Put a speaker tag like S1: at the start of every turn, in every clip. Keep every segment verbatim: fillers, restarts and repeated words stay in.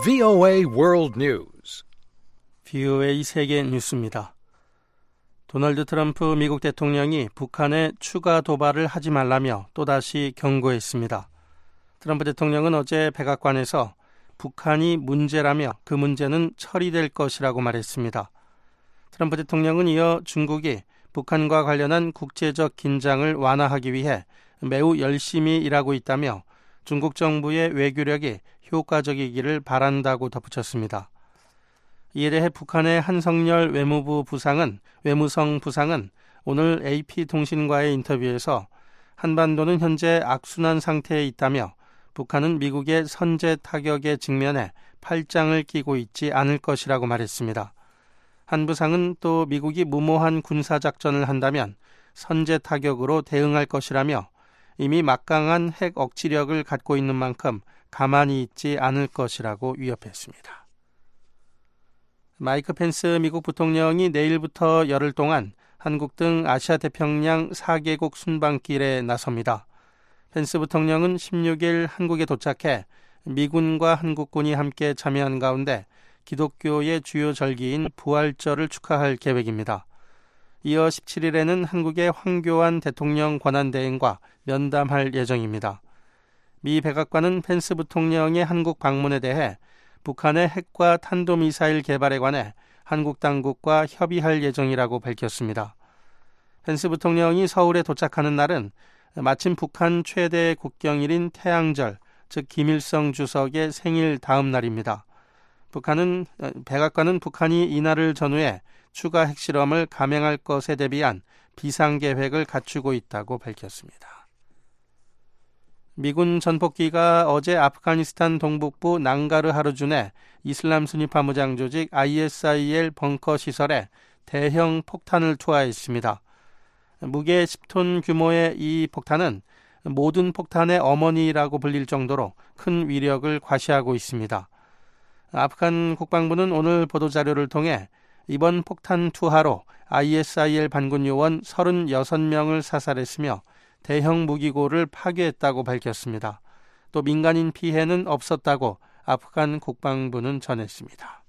S1: 브이오에이 World News.
S2: 브이오에이 세계 뉴스입니다. 도널드 트럼프 미국 대통령이 북한에 추가 도발을 하지 말라며 또다시 경고했습니다. 트럼프 대통령은 어제 백악관에서 북한이 문제라며 그 문제는 처리될 것이라고 말했습니다. 트럼프 대통령은 이어 중국이 북한과 관련한 국제적 긴장을 완화하기 위해 매우 열심히 일하고 있다며 중국 정부의 외교력이 효과적이기를 바란다고 덧붙였습니다. 이에 대해 북한의 한성열 외무부 부상은, 외무성 부상은 오늘 에이피통신과의 인터뷰에서 한반도는 현재 악순환 상태에 있다며 북한은 미국의 선제 타격에 직면해 팔짱을 끼고 있지 않을 것이라고 말했습니다. 한 부상은 또 미국이 무모한 군사작전을 한다면 선제 타격으로 대응할 것이라며 이미 막강한 핵 억지력을 갖고 있는 만큼 가만히 있지 않을 것이라고 위협했습니다. 마이크 펜스 미국 부통령이 내일부터 열흘 동안 한국 등 아시아 태평양 사 개국 순방길에 나섭니다. 펜스 부통령은 십육 일 한국에 도착해 미군과 한국군이 함께 참여한 가운데 기독교의 주요 절기인 부활절을 축하할 계획입니다. 이어 십칠 일에는 한국의 황교안 대통령 권한대행과 면담할 예정입니다. 미 백악관은 펜스 부통령의 한국 방문에 대해 북한의 핵과 탄도미사일 개발에 관해 한국 당국과 협의할 예정이라고 밝혔습니다. 펜스 부통령이 서울에 도착하는 날은 마침 북한 최대 국경일인 태양절, 즉 김일성 주석의 생일 다음 날입니다. 북한은, 백악관은 북한이 이날을 전후해 추가 핵실험을 감행할 것에 대비한 비상계획을 갖추고 있다고 밝혔습니다. 미군 전폭기가 어제 아프가니스탄 동북부 낭가르 하르준의 이슬람 순위파 무장 조직 아이에스아이엘 벙커 시설에 대형 폭탄을 투하했습니다. 무게 십 톤 규모의 이 폭탄은 모든 폭탄의 어머니라고 불릴 정도로 큰 위력을 과시하고 있습니다. 아프간 국방부는 오늘 보도자료를 통해 이번 폭탄 투하로 아이에스아이엘 반군 요원 서른여섯 명을 사살했으며 대형 무기고를 파괴했다고 밝혔습니다. 또 민간인 피해는 없었다고 아프간 국방부는 전했습니다.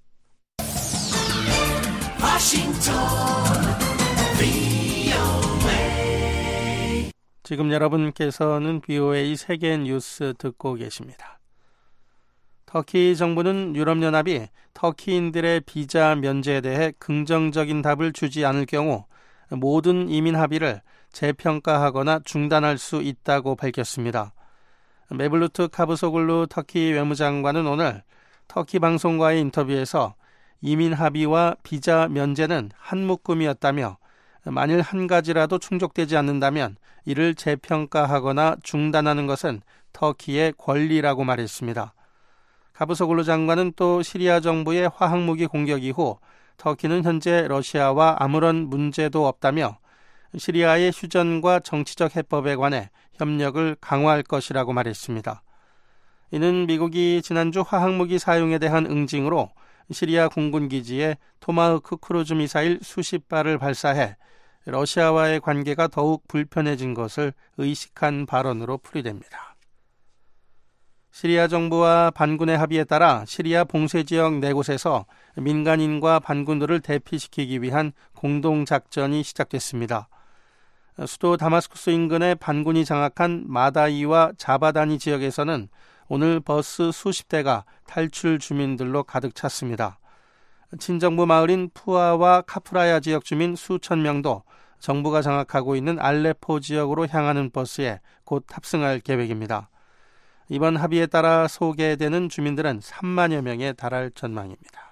S2: 지금 여러분께서는 브이오에이 세계 뉴스 듣고 계십니다. 터키 정부는 유럽연합이 터키인들의 비자 면제에 대해 긍정적인 답을 주지 않을 경우 모든 이민 합의를 재평가하거나 중단할 수 있다고 밝혔습니다. 메블루트 카부소글루 터키 외무장관은 오늘 터키 방송과의 인터뷰에서 이민 합의와 비자 면제는 한 묶음이었다며 만일 한 가지라도 충족되지 않는다면 이를 재평가하거나 중단하는 것은 터키의 권리라고 말했습니다. 카부소글루 장관은 또 시리아 정부의 화학무기 공격 이후 터키는 현재 러시아와 아무런 문제도 없다며 시리아의 휴전과 정치적 해법에 관해 협력을 강화할 것이라고 말했습니다. 이는 미국이 지난주 화학무기 사용에 대한 응징으로 시리아 공군기지에 토마호크 크루즈 미사일 수십 발을 발사해 러시아와의 관계가 더욱 불편해진 것을 의식한 발언으로 풀이됩니다. 시리아 정부와 반군의 합의에 따라 시리아 봉쇄지역 네 곳에서 민간인과 반군들을 대피시키기 위한 공동작전이 시작됐습니다. 수도 다마스쿠스 인근의 반군이 장악한 마다이와 자바다니 지역에서는 오늘 버스 수십 대가 탈출 주민들로 가득 찼습니다. 친정부 마을인 푸아와 카프라야 지역 주민 수천 명도 정부가 장악하고 있는 알레포 지역으로 향하는 버스에 곧 탑승할 계획입니다. 이번 합의에 따라 소개되는 주민들은 삼만여 명에 달할 전망입니다.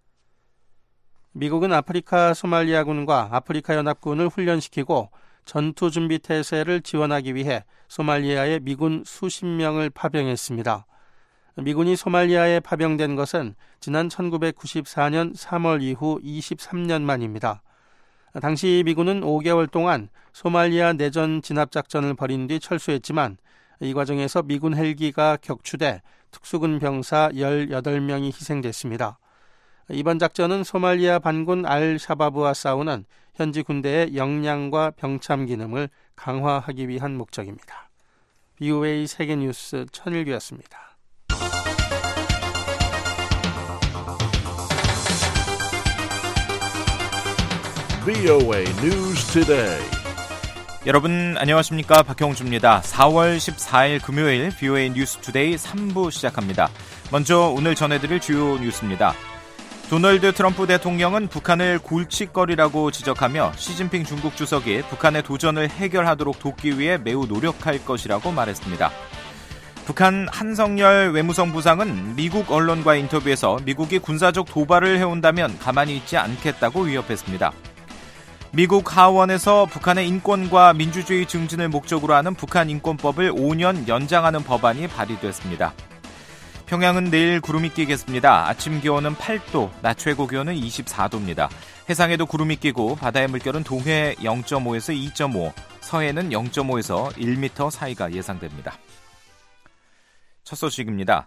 S2: 미국은 아프리카 소말리아군과 아프리카 연합군을 훈련시키고 전투준비 태세를 지원하기 위해 소말리아에 미군 수십 명을 파병했습니다. 미군이 소말리아에 파병된 것은 지난 천구백구십사 년 삼월 이후 이십삼 년 만입니다. 당시 미군은 오 개월 동안 소말리아 내전 진압작전을 벌인 뒤 철수했지만 이 과정에서 미군 헬기가 격추돼 특수군 병사 열여덟 명이 희생됐습니다. 이번 작전은 소말리아 반군 알-샤바브와 싸우는 현지 군대의 역량과 병참 기능을 강화하기 위한 목적입니다. 브이오에이 세계뉴스 천일규였습니다.
S1: 브이오에이 News Today.
S3: 여러분 안녕하십니까? 박형주입니다. 사월 십사일 금요일 브이오에이 뉴스 투데이 삼 부 시작합니다. 먼저 오늘 전해드릴 주요 뉴스입니다. 도널드 트럼프 대통령은 북한을 골칫거리라고 지적하며 시진핑 중국 주석이 북한의 도전을 해결하도록 돕기 위해 매우 노력할 것이라고 말했습니다. 북한 한성열 외무성 부상은 미국 언론과의 인터뷰에서 미국이 군사적 도발을 해온다면 가만히 있지 않겠다고 위협했습니다. 미국 하원에서 북한의 인권과 민주주의 증진을 목적으로 하는 북한 인권법을 오 년 연장하는 법안이 발의됐습니다. 평양은 내일 구름이 끼겠습니다. 아침 기온은 팔 도, 낮 최고 기온은 이십사 도입니다. 해상에도 구름이 끼고 바다의 물결은 동해 영 점 오에서 이 점 오, 서해는 영 점 오에서 일 미터 사이가 예상됩니다. 첫 소식입니다.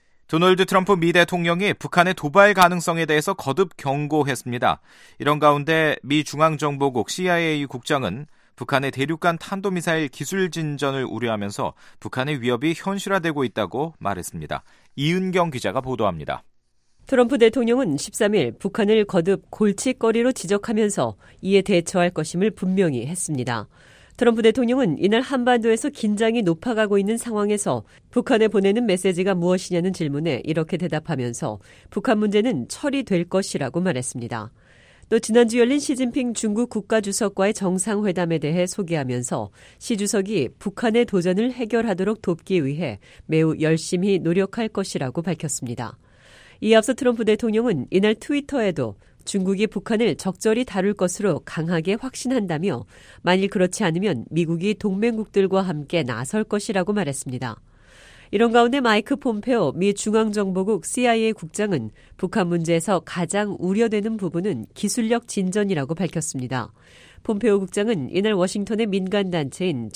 S3: 도널드 트럼프 미 대통령이 북한의 도발 가능성에 대해서 거듭 경고했습니다. 이런 가운데 미 중앙정보국 씨아이에이 국장은 북한의 대륙간 탄도미사일 기술 진전을 우려하면서 북한의 위협이 현실화되고 있다고 말했습니다. 이은경 기자가 보도합니다.
S4: 트럼프 대통령은 십삼일 북한을 거듭 골칫거리로 지적하면서 이에 대처할 것임을 분명히 했습니다. 트럼프 대통령은 이날 한반도에서 긴장이 높아가고 있는 상황에서 북한에 보내는 메시지가 무엇이냐는 질문에 이렇게 대답하면서 북한 문제는 처리될 것이라고 말했습니다. 또 지난주 열린 시진핑 중국 국가주석과의 정상회담에 대해 소개하면서 시 주석이 북한의 도전을 해결하도록 돕기 위해 매우 열심히 노력할 것이라고 밝혔습니다. 이에 앞서 트럼프 대통령은 이날 트위터에도 중국이 북한을 적절히 다룰 것으로 강하게 확신한다며 만일 그렇지 않으면 미국이 동맹국들과 함께 나설 것이라고 말했습니다. 이런 가운데 마이크 폼페오 미 중앙정보국 씨아이에이 국장은 북한 문제에서 가장 우려되는 부분은 기술력 진전이라고 밝혔습니다. 폼페오 국장은 이날 워싱턴의 민간단체인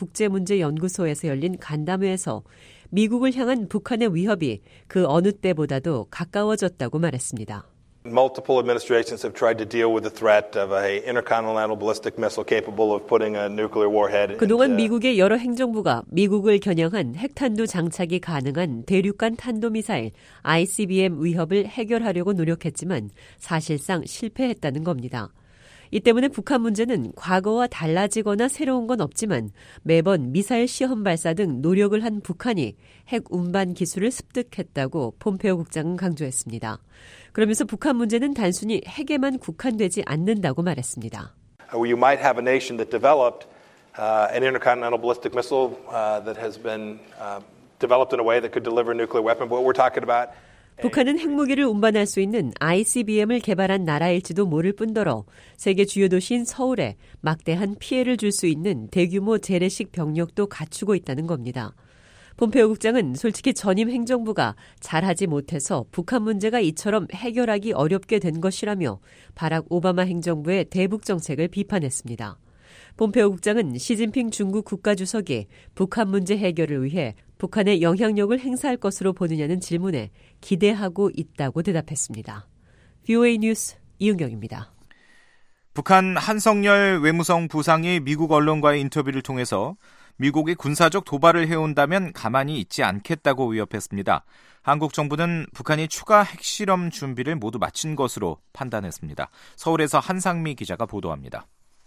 S4: 전략국제문제연구소에서 열린 간담회에서 미국을 향한 북한의 위협이 그 어느 때보다도 가까워졌다고 말했습니다.
S5: Multiple administrations have tried to deal with the threat of a intercontinental ballistic missile capable of putting a nuclear warhead.
S4: 그동안 미국의 여러 행정부가 미국을 겨냥한 핵탄두 장착이 가능한 대륙간 탄도미사일 아이씨비엠 위협을 해결하려고 노력했지만 사실상 실패했다는 겁니다. 이 때문에 북한 문제는 과거와 달라지거나 새로운 건 없지만 매번 미사일 시험 발사 등 노력을 한 북한이 핵 운반 기술을 습득했다고 폼페오 국장은 강조했습니다. 그러면서 북한 문제는 단순히 핵에만 국한되지 않는다고 말했습니다.
S5: You might have a nation that developed uh, an intercontinental ballistic missile uh, that has been uh, developed in a way that could deliver a nuclear weapon. But what we're talking about
S4: 북한은 핵무기를 운반할 수 있는 아이씨비엠을 개발한 나라일지도 모를 뿐더러 세계 주요 도시인 서울에 막대한 피해를 줄 수 있는 대규모 재래식 병력도 갖추고 있다는 겁니다. 폼페오 국장은 솔직히 전임 행정부가 잘하지 못해서 북한 문제가 이처럼 해결하기 어렵게 된 것이라며 바락 오바마 행정부의 대북 정책을 비판했습니다. 폼페오 국장은 시진핑 중국 국가주석이 북한 문제 해결을 위해 북한의 영향력을 행사할 것으로 보느냐는 질문에 기대하고 있다고 대답했습니다. 브이오에이 뉴스 이은경입니다.
S3: 북한 한성열 외무성 부상이 미국 언론과의 인터뷰를 통해서 미국이 군사적 도발을 해온다면 가만히 있지 않겠다고 위협했습니다. 한국 정부는 북한이 추가 핵실험 준비를 모두 마친 것으로 판단했습니다. 서울에서 한상미 기자가 보도합니다.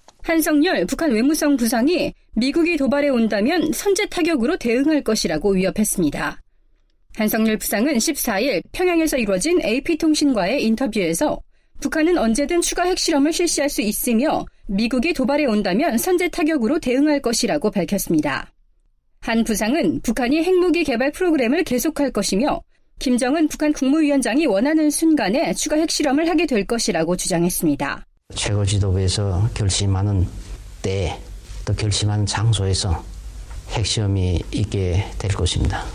S6: 한성열 북한 외무성 부상이 미국이 도발해 온다면 선제 타격으로 대응할 것이라고 위협했습니다. 한성열 부상은 십사일 평양에서 이루어진 에이피통신과의 인터뷰에서 북한은 언제든 추가 핵실험을 실시할 수 있으며 미국이 도발해 온다면 선제 타격으로 대응할 것이라고 밝혔습니다. 한 부상은 북한이 핵무기 개발 프로그램을 계속할 것이며 김정은 북한 국무위원장이 원하는 순간에 추가 핵실험을 하게 될 것이라고 주장했습니다.
S7: 최고 지도부에서 결심하는 때, 또 결심하는 장소에서 핵시험이 있게 될 것입니다.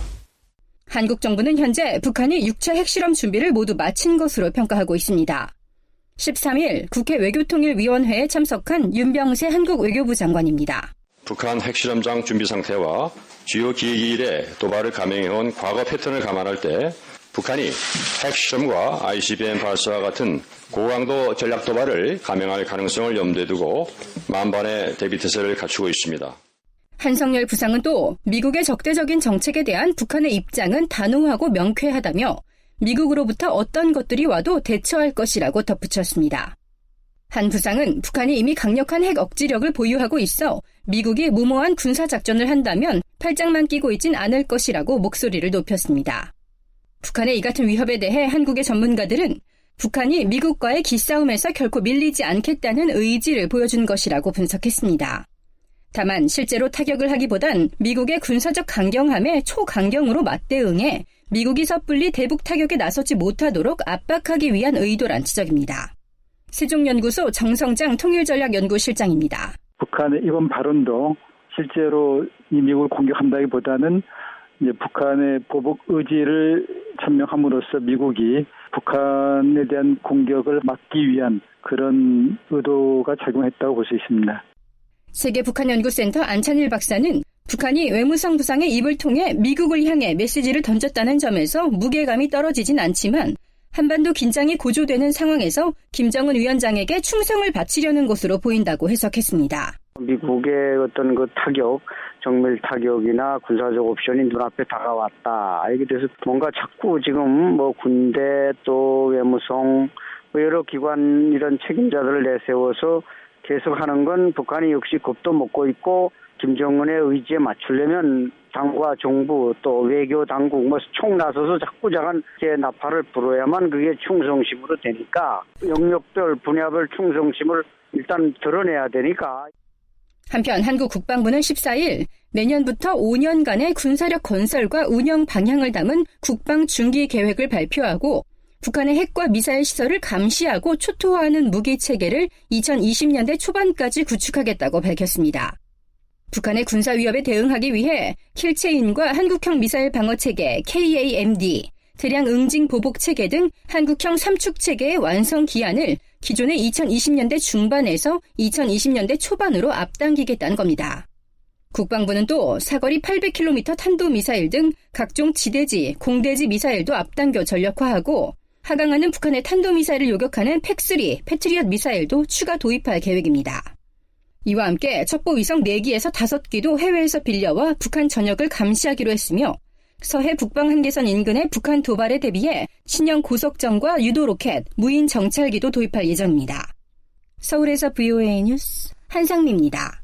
S6: 한국 정부는 현재 북한이 육 차 핵실험 준비를 모두 마친 것으로 평가하고 있습니다. 십삼일 국회 외교통일위원회에 참석한 윤병세 한국 외교부 장관입니다.
S8: 북한 핵실험장 준비 상태와 주요 기획 일에 도발을 감행해온 과거 패턴을 감안할 때 북한이 핵실험과 아이씨비엠 발사와 같은 고강도 전략 도발을 감행할 가능성을 염두에 두고 만반의 대비태세를 갖추고 있습니다.
S6: 한성열 부상은 또 미국의 적대적인 정책에 대한 북한의 입장은 단호하고 명쾌하다며 미국으로부터 어떤 것들이 와도 대처할 것이라고 덧붙였습니다. 한 부상은 북한이 이미 강력한 핵 억지력을 보유하고 있어 미국이 무모한 군사작전을 한다면 팔짱만 끼고 있진 않을 것이라고 목소리를 높였습니다. 북한의 이 같은 위협에 대해 한국의 전문가들은 북한이 미국과의 기싸움에서 결코 밀리지 않겠다는 의지를 보여준 것이라고 분석했습니다. 다만 실제로 타격을 하기보단 미국의 군사적 강경함에 초강경으로 맞대응해 미국이 섣불리 대북 타격에 나서지 못하도록 압박하기 위한 의도란 지적입니다. 세종연구소 정성장 통일전략연구실장입니다.
S9: 북한의 이번 발언도 실제로 이 미국을 공격한다기보다는 이제 북한의 보복 의지를 천명함으로써 미국이 북한에 대한 공격을 막기 위한 그런 의도가 작용했다고 볼 수 있습니다.
S6: 세계북한연구센터 안찬일 박사는 북한이 외무성 부상의 입을 통해 미국을 향해 메시지를 던졌다는 점에서 무게감이 떨어지진 않지만 한반도 긴장이 고조되는 상황에서 김정은 위원장에게 충성을 바치려는 것으로 보인다고 해석했습니다.
S10: 미국의 어떤 그 타격, 정밀 타격이나 군사적 옵션이 눈앞에 다가왔다. 알게 돼서 뭔가 자꾸 지금 뭐 군대 또 외무성 뭐 여러 기관 이런 책임자들을 내세워서 계속하는 건 북한이 역시 겁도 먹고 있고 김정은의 의지에 맞추려면 당과 정부 또 외교 당국 뭐 총 나서서 자꾸 자간 제 나팔을 불어야만 그게 충성심으로 되니까 영역별 분야별 충성심을 일단 드러내야 되니까.
S6: 한편 한국 국방부는 십사일 내년부터 오 년간의 군사력 건설과 운영 방향을 담은 국방 중기 계획을 발표하고 북한의 핵과 미사일 시설을 감시하고 초토화하는 무기 체계를 이천이십 년대 초반까지 구축하겠다고 밝혔습니다. 북한의 군사 위협에 대응하기 위해 킬체인과 한국형 미사일 방어 체계 케이에이엠디, 대량 응징 보복 체계 등 한국형 삼축 체계의 완성 기한을 기존의 이천이십 년대 중반에서 이천이십 년대 초반으로 앞당기겠다는 겁니다. 국방부는 또 사거리 팔백 킬로미터 탄도미사일 등 각종 지대지, 공대지 미사일도 앞당겨 전력화하고 하강하는 북한의 탄도미사일을 요격하는 팩삼, 패트리엇 미사일도 추가 도입할 계획입니다. 이와 함께 첩보위성 네 기에서 다섯 기도 해외에서 빌려와 북한 전역을 감시하기로 했으며 서해 북방 한계선 인근의 북한 도발에 대비해 신형 고속정과 유도로켓, 무인 정찰기도 도입할 예정입니다. 서울에서 브이오에이 뉴스 한상미입니다.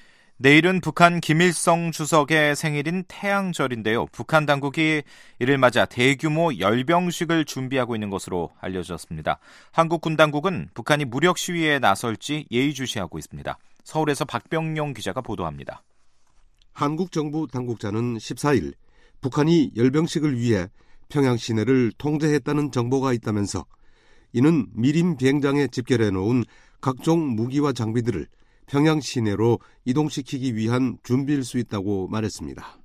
S3: 내일은 북한 김일성 주석의 생일인 태양절인데요. 북한 당국이 이를 맞아 대규모 열병식을 준비하고 있는 것으로 알려졌습니다. 한국 군 당국은 북한이 무력 시위에 나설지 예의주시하고 있습니다. 서울에서 박병용 기자가 보도합니다.
S11: 한국 정부 당국자는 십사일 북한이 열병식을 위해 평양 시내를 통제했다는 정보가 있다면서 이는 미림 비행장에 집결해 놓은 각종 무기와 장비들을 평양 시내로 이동시키기 위한 준비일 수 있다고 말했습니다.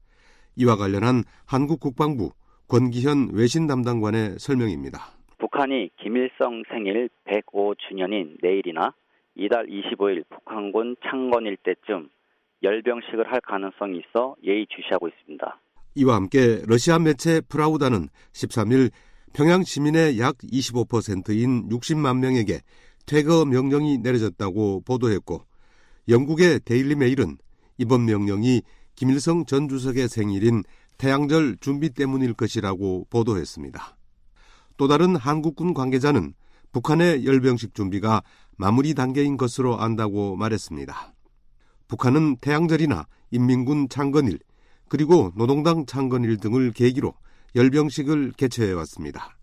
S11: 이와 관련한 한국 국방부 권기현 외신 담당관의 설명입니다.
S12: 북한이 김일성 생일 백오 주년인 내일이나 이달 이십오일 북한군 창건일 때쯤 열병식을 할 가능성이 있어 예의주시하고 있습니다.
S11: 이와 함께 러시아 매체 프라우다는 십삼일 평양 시민의 약 이십오 퍼센트인 육십만 명에게 퇴거 명령이 내려졌다고 보도했고 영국의 데일리 메일은 이번 명령이 김일성 전 주석의 생일인 태양절 준비 때문일 것이라고 보도했습니다. 또 다른 한국군 관계자는 북한의 열병식 준비가 마무리 단계인 것으로 안다고 말했습니다. 북한은 태양절이나 인민군 창건일 그리고 노동당 창건일 등을 계기로 열병식을 개최해왔습니다.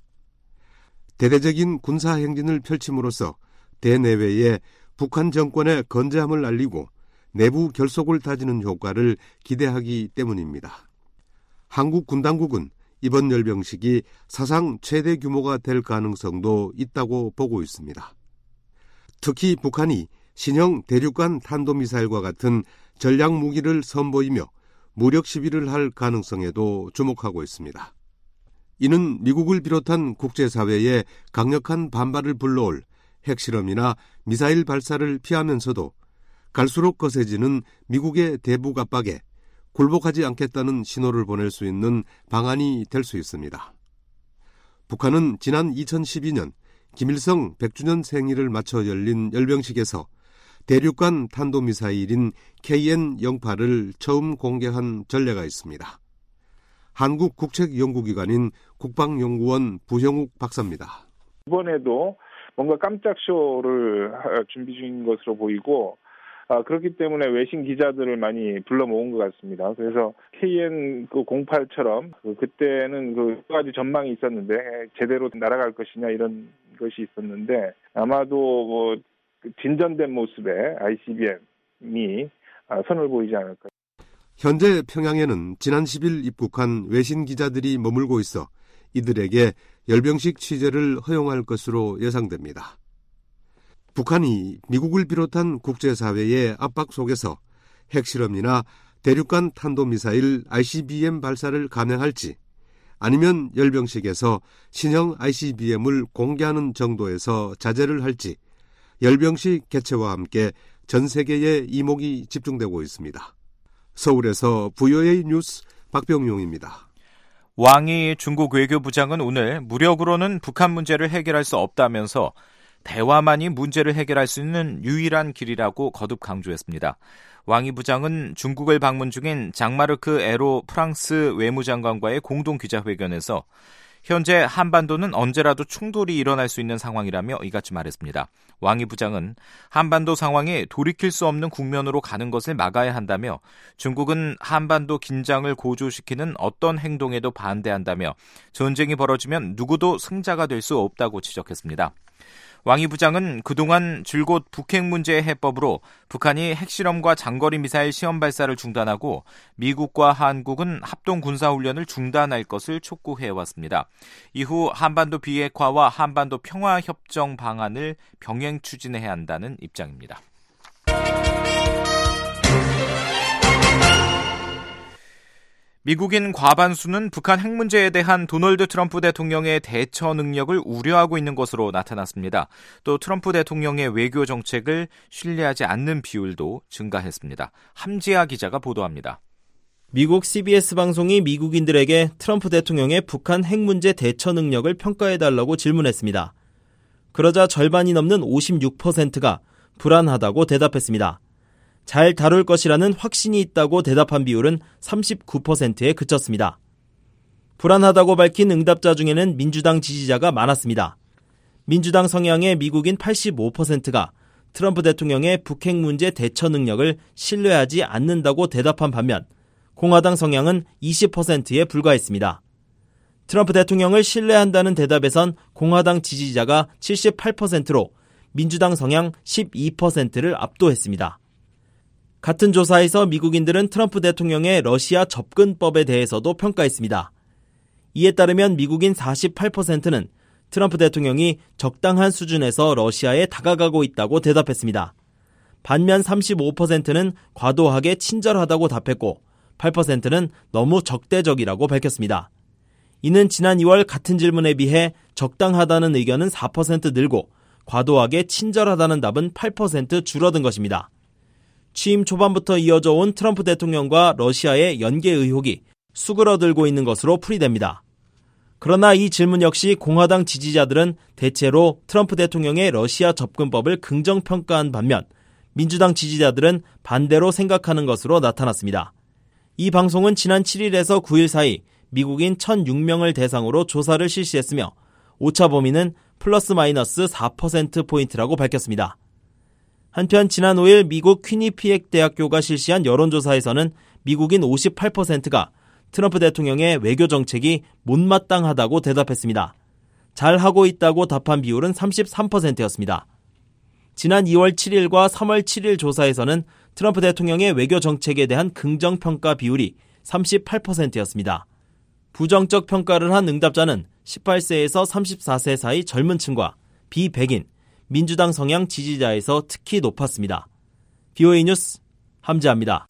S11: 대대적인 군사행진을 펼침으로써 대내외에 북한 정권의 건재함을 알리고 내부 결속을 다지는 효과를 기대하기 때문입니다. 한국 군 당국은 이번 열병식이 사상 최대 규모가 될 가능성도 있다고 보고 있습니다. 특히 북한이 신형 대륙간 탄도미사일과 같은 전략 무기를 선보이며 무력 시비를 할 가능성에도 주목하고 있습니다. 이는 미국을 비롯한 국제사회에 강력한 반발을 불러올 핵실험이나 미사일 발사를 피하면서도 갈수록 거세지는 미국의 대북 압박에 굴복하지 않겠다는 신호를 보낼 수 있는 방안이 될 수 있습니다. 북한은 지난 이천십이년 김일성 백 주년 생일을 맞춰 열린 열병식에서 대륙간 탄도미사일인 케이엔 십팔을 처음 공개한 전례가 있습니다. 한국국책연구기관인 국방연구원 부형욱 박사입니다.
S13: 이번에도 뭔가 깜짝 쇼를 준비 중인 것으로 보이고 아, 그렇기 때문에 외신 기자들을 많이 불러 모은 것 같습니다. 그래서 케이엔 공팔처럼 그, 그때는 그 여러 가지 전망이 있었는데 제대로 날아갈 것이냐 이런 것이 있었는데 아마도 뭐 진전된 모습의 아이씨비엠이 선을 보이지 않을까.
S11: 현재 평양에는 지난 십 일 입국한 외신 기자들이 머물고 있어 이들에게 열병식 취재를 허용할 것으로 예상됩니다. 북한이 미국을 비롯한 국제사회의 압박 속에서 핵실험이나 대륙간 탄도미사일 아이씨비엠 발사를 감행할지 아니면 열병식에서 신형 아이씨비엠을 공개하는 정도에서 자제를 할지 열병식 개최와 함께 전 세계의 이목이 집중되고 있습니다. 서울에서 브이오에이 뉴스 박병용입니다.
S3: 왕이 중국 외교부장은 오늘 무력으로는 북한 문제를 해결할 수 없다면서 대화만이 문제를 해결할 수 있는 유일한 길이라고 거듭 강조했습니다. 왕이 부장은 중국을 방문 중인 장마르크 에로 프랑스 외무장관과의 공동 기자회견에서 현재 한반도는 언제라도 충돌이 일어날 수 있는 상황이라며 이같이 말했습니다. 왕이 부장은 한반도 상황이 돌이킬 수 없는 국면으로 가는 것을 막아야 한다며 중국은 한반도 긴장을 고조시키는 어떤 행동에도 반대한다며 전쟁이 벌어지면 누구도 승자가 될 수 없다고 지적했습니다. 왕이 부장은 그동안 줄곧 북핵 문제의 해법으로 북한이 핵실험과 장거리 미사일 시험 발사를 중단하고 미국과 한국은 합동 군사훈련을 중단할 것을 촉구해왔습니다. 이후 한반도 비핵화와 한반도 평화협정 방안을 병행 추진해야 한다는 입장입니다. 미국인 과반수는 북한 핵 문제에 대한 도널드 트럼프 대통령의 대처 능력을 우려하고 있는 것으로 나타났습니다. 또 트럼프 대통령의 외교 정책을 신뢰하지 않는 비율도 증가했습니다. 함지아 기자가 보도합니다.
S14: 미국 씨비에스 방송이 미국인들에게 트럼프 대통령의 북한 핵 문제 대처 능력을 평가해달라고 질문했습니다. 그러자 절반이 넘는 오십육 퍼센트가 불안하다고 대답했습니다. 잘 다룰 것이라는 확신이 있다고 대답한 비율은 삼십구 퍼센트에 그쳤습니다. 불안하다고 밝힌 응답자 중에는 민주당 지지자가 많았습니다. 민주당 성향의 미국인 팔십오 퍼센트가 트럼프 대통령의 북핵 문제 대처 능력을 신뢰하지 않는다고 대답한 반면 공화당 성향은 이십 퍼센트에 불과했습니다. 트럼프 대통령을 신뢰한다는 대답에선 공화당 지지자가 칠십팔 퍼센트로 민주당 성향 십이 퍼센트를 압도했습니다. 같은 조사에서 미국인들은 트럼프 대통령의 러시아 접근법에 대해서도 평가했습니다. 이에 따르면 미국인 사십팔 퍼센트는 트럼프 대통령이 적당한 수준에서 러시아에 다가가고 있다고 대답했습니다. 반면 삼십오 퍼센트는 과도하게 친절하다고 답했고 팔 퍼센트는 너무 적대적이라고 밝혔습니다. 이는 지난 이월 같은 질문에 비해 적당하다는 의견은 사 퍼센트 늘고 과도하게 친절하다는 답은 팔 퍼센트 줄어든 것입니다. 취임 초반부터 이어져 온 트럼프 대통령과 러시아의 연계 의혹이 수그러들고 있는 것으로 풀이됩니다. 그러나 이 질문 역시 공화당 지지자들은 대체로 트럼프 대통령의 러시아 접근법을 긍정평가한 반면 민주당 지지자들은 반대로 생각하는 것으로 나타났습니다. 이 방송은 지난 칠 일에서 구 일 사이 미국인 천육 명을 대상으로 조사를 실시했으며 오차 범위는 플러스 마이너스 사 퍼센트포인트라고 밝혔습니다. 한편 지난 오 일 미국 퀴니피액 대학교가 실시한 여론조사에서는 미국인 오십팔 퍼센트가 트럼프 대통령의 외교 정책이 못마땅하다고 대답했습니다. 잘하고 있다고 답한 비율은 삼십삼 퍼센트였습니다. 지난 이월 칠 일과 삼월 칠 일 조사에서는 트럼프 대통령의 외교 정책에 대한 긍정평가 비율이 삼십팔 퍼센트였습니다. 부정적 평가를 한 응답자는 십팔 세에서 삼십사 세 사이 젊은 층과 비백인, 민주당 성향 지지자에서 특히 높았습니다. 브이오에이 뉴스 함지아입니다.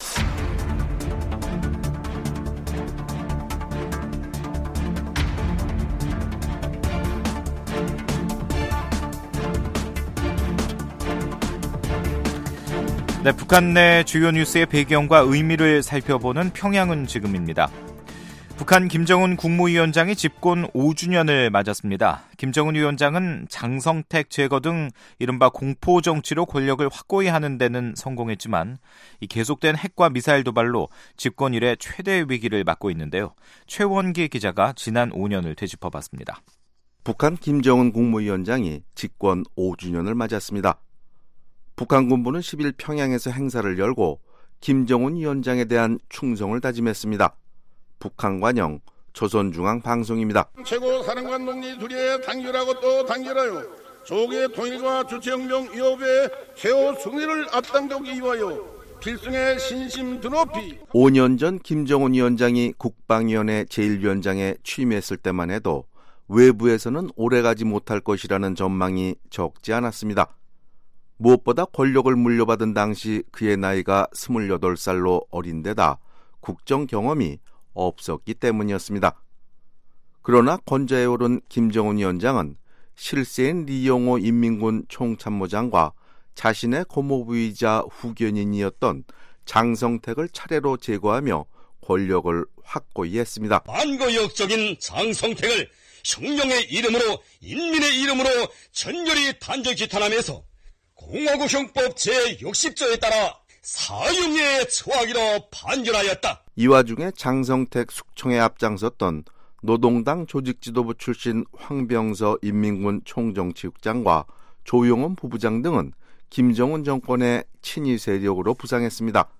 S3: 네, 북한 내 주요 뉴스의 배경과 의미를 살펴보는 평양은 지금입니다. 북한 김정은 국무위원장이 집권 오 주년을 맞았습니다. 김정은 위원장은 장성택 제거 등 이른바 공포정치로 권력을 확고히 하는 데는 성공했지만 이 계속된 핵과 미사일 도발로 집권 이래 최대 위기를 맞고 있는데요. 최원기 기자가 지난 오 년을 되짚어봤습니다.
S15: 북한 김정은 국무위원장이 집권 오 주년을 맞았습니다. 북한 군부는 십 일 평양에서 행사를 열고 김정은 위원장에 대한 충성을 다짐했습니다. 북한관영 조선중앙방송입니다.
S16: 최고 사령관 동지 둘이의 단결하고 또 단결하여 조국의 통일과 주체혁명 위협의 최후 승리를 앞당기기 위하여 필승의 신심 드높이.
S15: 오 년 전 김정은 위원장이 국방위원회 제일 위원장에 취임했을 때만 해도 외부에서는 오래가지 못할 것이라는 전망이 적지 않았습니다. 무엇보다 권력을 물려받은 당시 그의 나이가 스물여덟 살로 어린 데다 국정 경험이 없었기 때문이었습니다. 그러나 권좌에 오른 김정은 위원장은 실세인 리영호 인민군 총참모장과 자신의 고모부이자 후견인이었던 장성택을 차례로 제거하며 권력을 확고히 했습니다.
S17: 반거역적인 장성택을 혁명의 이름으로 인민의 이름으로 전열히 단죄 기탄하면서 공화국형법 제육십 조에 따라 사형에 처하기로 판결하였다.
S15: 이 와중에 장성택 숙청에 앞장섰던 노동당 조직지도부 출신 황병서 인민군 총정치국장과 조용원 부부장 등은 김정은 정권의 친위 세력으로 부상했습니다.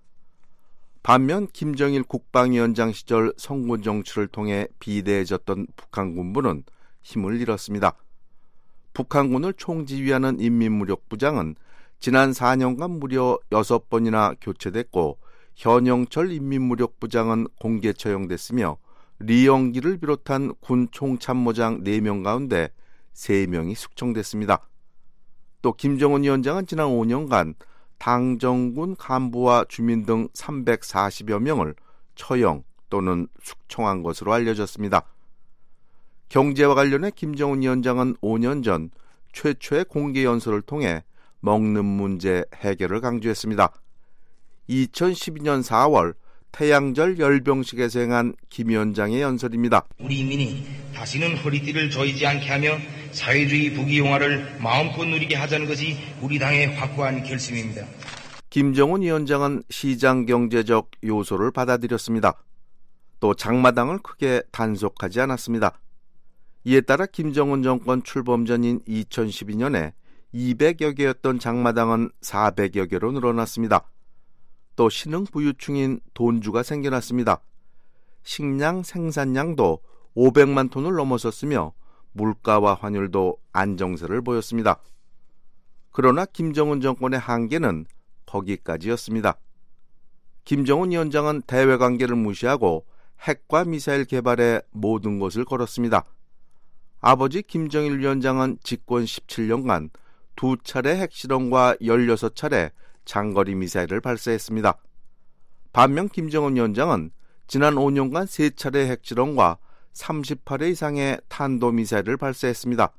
S15: 반면 김정일 국방위원장 시절 성군 정치를 통해 비대해졌던 북한 군부는 힘을 잃었습니다. 북한군을 총지휘하는 인민무력부장은 지난 사 년간 무려 여섯 번이나 교체됐고 현영철 인민무력부장은 공개 처형됐으며 리영기를 비롯한 군 총참모장 네 명 가운데 세 명이 숙청됐습니다. 또 김정은 위원장은 지난 오 년간 당정군 간부와 주민 등 삼백사십여 명을 처형 또는 숙청한 것으로 알려졌습니다. 경제와 관련해 김정은 위원장은 오 년 전 최초의 공개 연설을 통해 먹는 문제 해결을 강조했습니다. 이천십이 년 사월 태양절 열병식에서 행한 김 위원장의 연설입니다.
S18: 우리 인민이 다시는 허리띠를 조이지 않게 하며 사회주의 부귀영화를 마음껏 누리게 하자는 것이 우리 당의 확고한 결심입니다.
S15: 김정은 위원장은 시장 경제적 요소를 받아들였습니다. 또 장마당을 크게 단속하지 않았습니다. 이에 따라 김정은 정권 출범 전인 이천십이 년에 이백여 개였던 장마당은 사백여 개로 늘어났습니다. 또 신흥 부유층인 돈주가 생겨났습니다. 식량 생산량도 오백만 톤을 넘어섰으며 물가와 환율도 안정세를 보였습니다. 그러나 김정은 정권의 한계는 거기까지였습니다. 김정은 위원장은 대외관계를 무시하고 핵과 미사일 개발에 모든 것을 걸었습니다. 아버지 김정일 위원장은 집권 십칠 년간 두 차례 핵실험과 열여섯 차례 장거리 미사일을 발사했습니다. 반면 김정은 위원장은 지난 오 년간 세 차례 핵실험과 삼십팔 회 이상의 탄도미사일을 발사했습니다.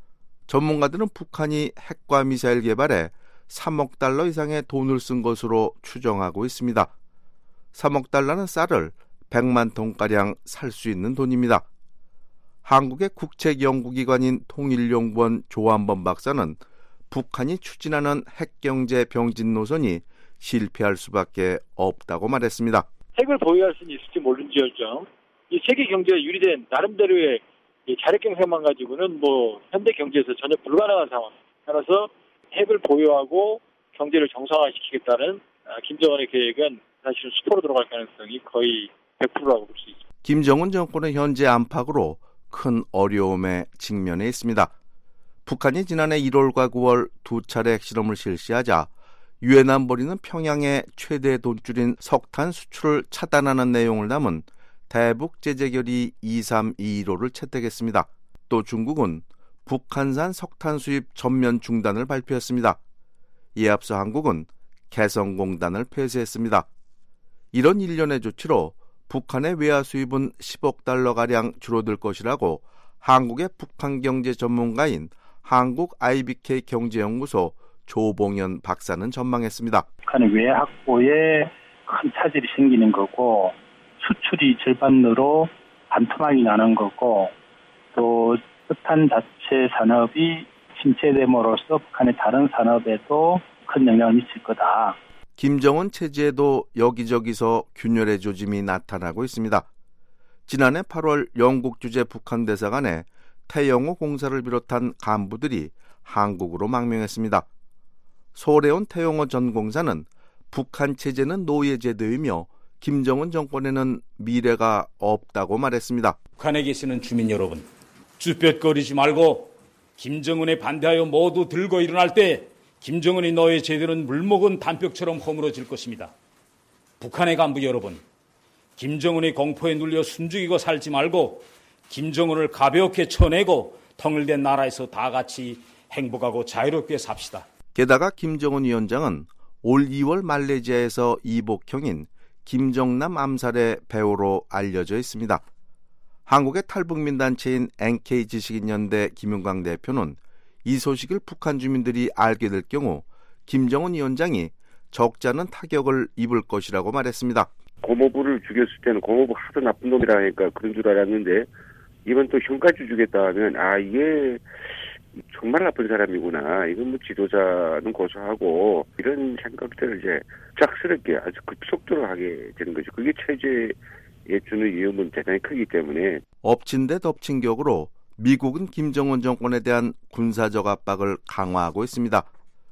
S15: 전문가들은 북한이 핵과 미사일 개발에 삼억 달러 이상의 돈을 쓴 것으로 추정하고 있습니다. 삼억 달러는 쌀을 백만 톤가량 살 수 있는 돈입니다. 한국의 국책연구기관인 통일연구원 조한범 박사는 북한이 추진하는 핵경제 병진 노선이 실패할 수밖에 없다고 말했습니다.
S19: 핵을 보유할 수는 있을지 모른지언정 이 세계 경제에 유리된 나름대로의 자력 경쟁만 가지고는 뭐 현대 경제에서 전혀 불가능한 상황. 따라서 핵을 보유하고 경제를 정상화시키겠다는 김정은의 계획은 사실은 수포로 들어갈 가능성이 거의 백 퍼센트라고 볼 수 있습니다.
S15: 김정은 정권의 현재 안팎으로 큰 어려움에 직면해 있습니다. 북한이 지난해 일월과 구월 두 차례 핵실험을 실시하자 유엔 안보리는 평양의 최대 돈줄인 석탄 수출을 차단하는 내용을 담은 대북 제재 결의 이삼이일오를 채택했습니다. 또 중국은 북한산 석탄 수입 전면 중단을 발표했습니다. 이에 앞서 한국은 개성공단을 폐쇄했습니다. 이런 일련의 조치로 북한의 외화 수입은 십억 달러가량 줄어들 것이라고 한국의 북한 경제 전문가인 한국 아이비케이 경제연구소 조봉현 박사는 전망했습니다.
S20: 북한의 외화 확보에 큰 차질이 생기는 거고 수출이 절반으로 반토막이 나는 거고 또 석탄 자체 산업이 침체됨으로써 북한의 다른 산업에도 큰 영향을 미칠 거다.
S15: 김정은 체제에도 여기저기서 균열의 조짐이 나타나고 있습니다. 지난해 팔월 영국 주재 북한 대사관에 태영호 공사를 비롯한 간부들이 한국으로 망명했습니다. 서울에 온 태영호 전 공사는 북한 체제는 노예제도이며 김정은 정권에는 미래가 없다고 말했습니다.
S21: 북한에 계시는 주민 여러분, 쭈뼛거리지 말고 김정은에 반대하여 모두 들고 일어날 때 김정은이 노예 제도는 물먹은 단벽처럼 허물어질 것입니다. 북한의 간부 여러분, 김정은의 공포에 눌려 숨죽이고 살지 말고 김정은을 가볍게 쳐내고 통일된 나라에서 다 같이 행복하고 자유롭게 삽시다.
S15: 게다가 김정은 위원장은 올 이월 말레이시아에서 이복형인 김정남 암살의 배우로 알려져 있습니다. 한국의 탈북민 단체인 엔케이 지식인연대 김윤광 대표는 이 소식을 북한 주민들이 알게 될 경우 김정은 위원장이 적지 않은 타격을 입을 것이라고 말했습니다.
S22: 고모부를 죽였을 때는 고모부 하도 나쁜 놈이라니까 그런 줄 알았는데 이번 또 형까지 죽였다 하면 아 이게 정말 나쁜 사람이구나. 이건 뭐 지도자는 고소하고 이런 생각들을 이제 짝스럽게 아주 급속도로 하게 되는 거죠. 그게 체제에 주는 위험은 대단히 크기 때문에.
S15: 엎친 데 덮친 격으로 미국은 김정은 정권에 대한 군사적 압박을 강화하고 있습니다.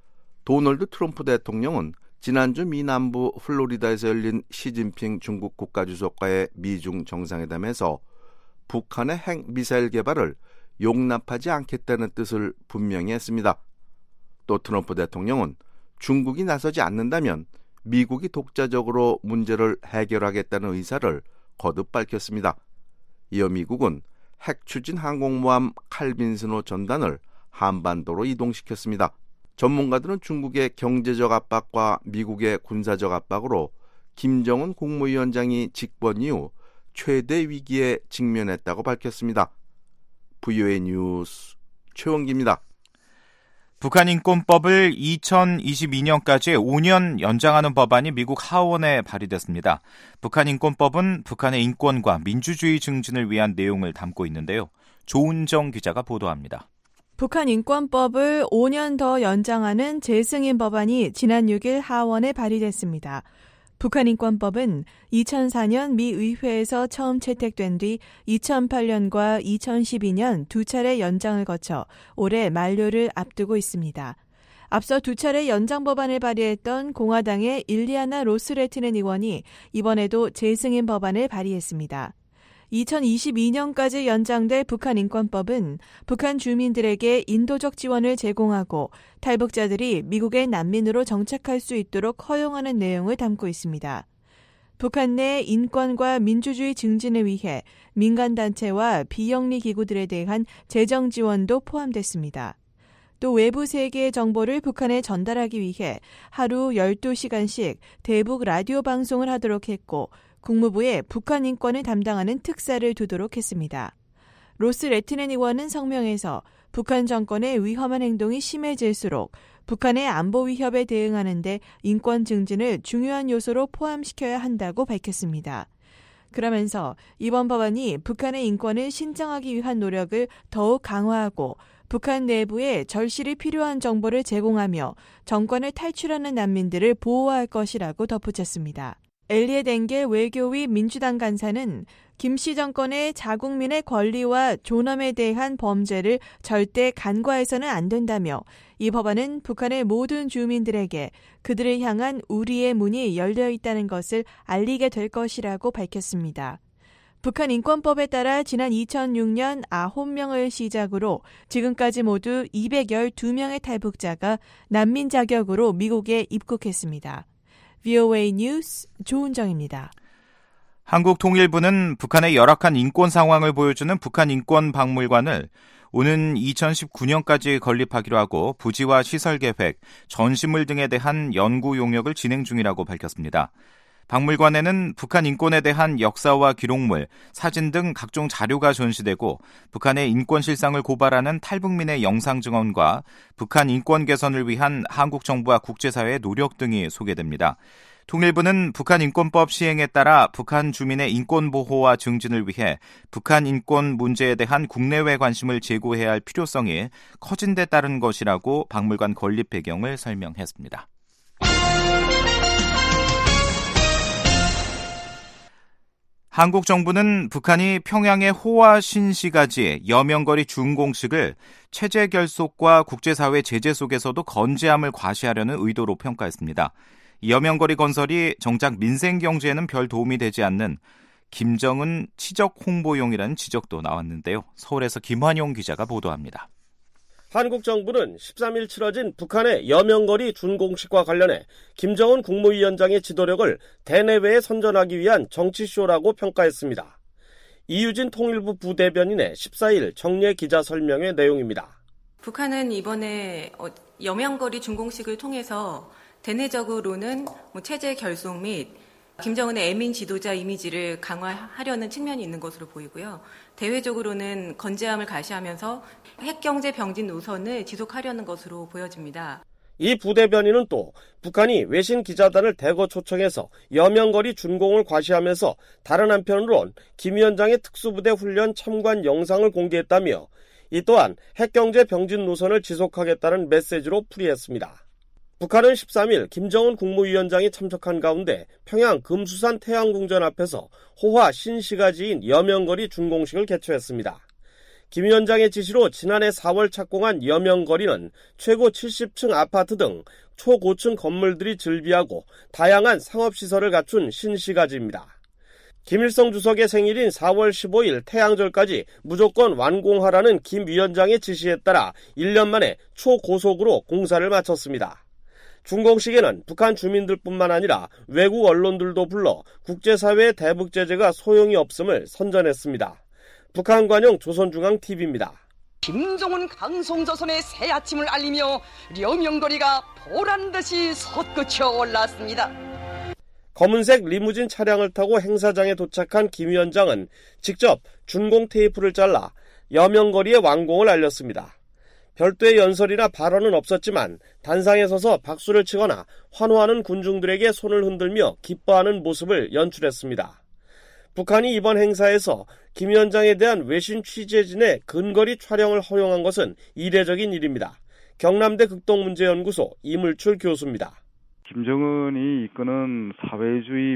S15: 도널드 트럼프 대통령은 지난주 미 남부 플로리다에서 열린 시진핑 중국 국가주석과의 미중 정상회담에서 북한의 핵 미사일 개발을 용납하지 않겠다는 뜻을 분명히 했습니다. 또 트럼프 대통령은 중국이 나서지 않는다면 미국이 독자적으로 문제를 해결하겠다는 의사를 거듭 밝혔습니다. 이어 미국은 핵 추진 항공모함 칼빈스노 전단을 한반도로 이동시켰습니다. 전문가들은 중국의 경제적 압박과 미국의 군사적 압박으로 김정은 국무위원장이 집권 이후 최대 위기에 직면했다고 밝혔습니다. 브이오에이 뉴스 최원기입니다.
S3: 북한 인권법을 이천이십이 년까지 오 년 연장하는 법안이 미국 하원에 발의됐습니다. 북한 인권법은 북한의 인권과 민주주의 증진을 위한 내용을 담고 있는데요. 조은정 기자가 보도합니다.
S23: 북한 인권법을 오 년 더 연장하는 재승인 법안이 지난 육 일 하원에 발의됐습니다. 북한 인권법은 이천사 년 미 의회에서 처음 채택된 뒤 이천팔 년과 이천십이 년 두 차례 연장을 거쳐 올해 만료를 앞두고 있습니다. 앞서 두 차례 연장 법안을 발의했던 공화당의 일리아나 로스레트넨 의원이 이번에도 재승인 법안을 발의했습니다. 이천이십이 년까지 연장될 북한 인권법은 북한 주민들에게 인도적 지원을 제공하고 탈북자들이 미국의 난민으로 정착할 수 있도록 허용하는 내용을 담고 있습니다. 북한 내 인권과 민주주의 증진을 위해 민간단체와 비영리 기구들에 대한 재정 지원도 포함됐습니다. 또 외부 세계의 정보를 북한에 전달하기 위해 하루 열두 시간씩 대북 라디오 방송을 하도록 했고 국무부에 북한 인권을 담당하는 특사를 두도록 했습니다. 로스 레트넨 의원은 성명에서 북한 정권의 위험한 행동이 심해질수록 북한의 안보 위협에 대응하는 데 인권 증진을 중요한 요소로 포함시켜야 한다고 밝혔습니다. 그러면서 이번 법안이 북한의 인권을 신장하기 위한 노력을 더욱 강화하고 북한 내부에 절실히 필요한 정보를 제공하며 정권을 탈출하는 난민들을 보호할 것이라고 덧붙였습니다. 엘리엣 엥겔 외교위 민주당 간사는 김씨 정권의 자국민의 권리와 존엄에 대한 범죄를 절대 간과해서는 안 된다며 이 법안은 북한의 모든 주민들에게 그들을 향한 우리의 문이 열려 있다는 것을 알리게 될 것이라고 밝혔습니다. 북한 인권법에 따라 지난 이천육 년 아홉 명을 시작으로 지금까지 모두 이백십이 명의 탈북자가 난민 자격으로 미국에 입국했습니다. 브이오에이 뉴스 조은정입니다.
S3: 한국통일부는 북한의 열악한 인권 상황을 보여주는 북한 인권박물관을 오는 이천십구 년까지 건립하기로 하고 부지와 시설 계획, 전시물 등에 대한 연구 용역을 진행 중이라고 밝혔습니다. 박물관에는 북한 인권에 대한 역사와 기록물, 사진 등 각종 자료가 전시되고 북한의 인권 실상을 고발하는 탈북민의 영상 증언과 북한 인권 개선을 위한 한국 정부와 국제사회의 노력 등이 소개됩니다. 통일부는 북한 인권법 시행에 따라 북한 주민의 인권 보호와 증진을 위해 북한 인권 문제에 대한 국내외 관심을 제고해야 할 필요성이 커진 데 따른 것이라고 박물관 건립 배경을 설명했습니다. 한국 정부는 북한이 평양의 호화 신시가지 여명거리 준공식을 체제 결속과 국제사회 제재 속에서도 건재함을 과시하려는 의도로 평가했습니다. 여명거리 건설이 정작 민생 경제에는 별 도움이 되지 않는 김정은 치적 홍보용이라는 지적도 나왔는데요. 서울에서 김환용 기자가 보도합니다.
S1: 한국 정부는 십삼 일 치러진 북한의 여명거리 준공식과 관련해 김정은 국무위원장의 지도력을 대내외에 선전하기 위한 정치쇼라고 평가했습니다. 이유진 통일부 부대변인의 십사 일 정례 기자 설명의 내용입니다.
S2: 북한은 이번에 여명거리 준공식을 통해서 대내적으로는 뭐 체제 결속 및 김정은의 애민 지도자 이미지를 강화하려는 측면이 있는 것으로 보이고요. 대외적으로는 건재함을 가시하면서 핵경제 병진 노선을 지속하려는 것으로 보여집니다.
S1: 이 부대변인은 또 북한이 외신 기자단을 대거 초청해서 여명거리 준공을 과시하면서 다른 한편으론 김 위원장의 특수부대 훈련 참관 영상을 공개했다며 이 또한 핵경제 병진 노선을 지속하겠다는 메시지로 풀이했습니다. 북한은 십삼 일 김정은 국무위원장이 참석한 가운데 평양 금수산 태양궁전 앞에서 호화 신시가지인 여명거리 준공식을 개최했습니다. 김 위원장의 지시로 지난해 사월 착공한 여명거리는 최고 칠십 층 아파트 등 초고층 건물들이 즐비하고 다양한 상업시설을 갖춘 신시가지입니다. 김일성 주석의 생일인 사월 십오일 태양절까지 무조건 완공하라는 김 위원장의 지시에 따라 일 년 만에 초고속으로 공사를 마쳤습니다. 준공식에는 북한 주민들뿐만 아니라 외국 언론들도 불러 국제사회의 대북 제재가 소용이 없음을 선전했습니다. 북한 관용 조선중앙티비입니다.
S5: 김정은 강성조선의 새 아침을 알리며 여명거리가 보란듯이 솟구쳐 올랐습니다.
S1: 검은색 리무진 차량을 타고 행사장에 도착한 김 위원장은 직접 준공 테이프를 잘라 여명거리의 완공을 알렸습니다. 별도의 연설이나 발언은 없었지만 단상에 서서 박수를 치거나 환호하는 군중들에게 손을 흔들며 기뻐하는 모습을 연출했습니다. 북한이 이번 행사에서 김 위원장에 대한 외신 취재진의 근거리 촬영을 허용한 것은 이례적인 일입니다. 경남대 극동문제연구소 이물출 교수입니다.
S24: 김정은이 이끄는 사회주의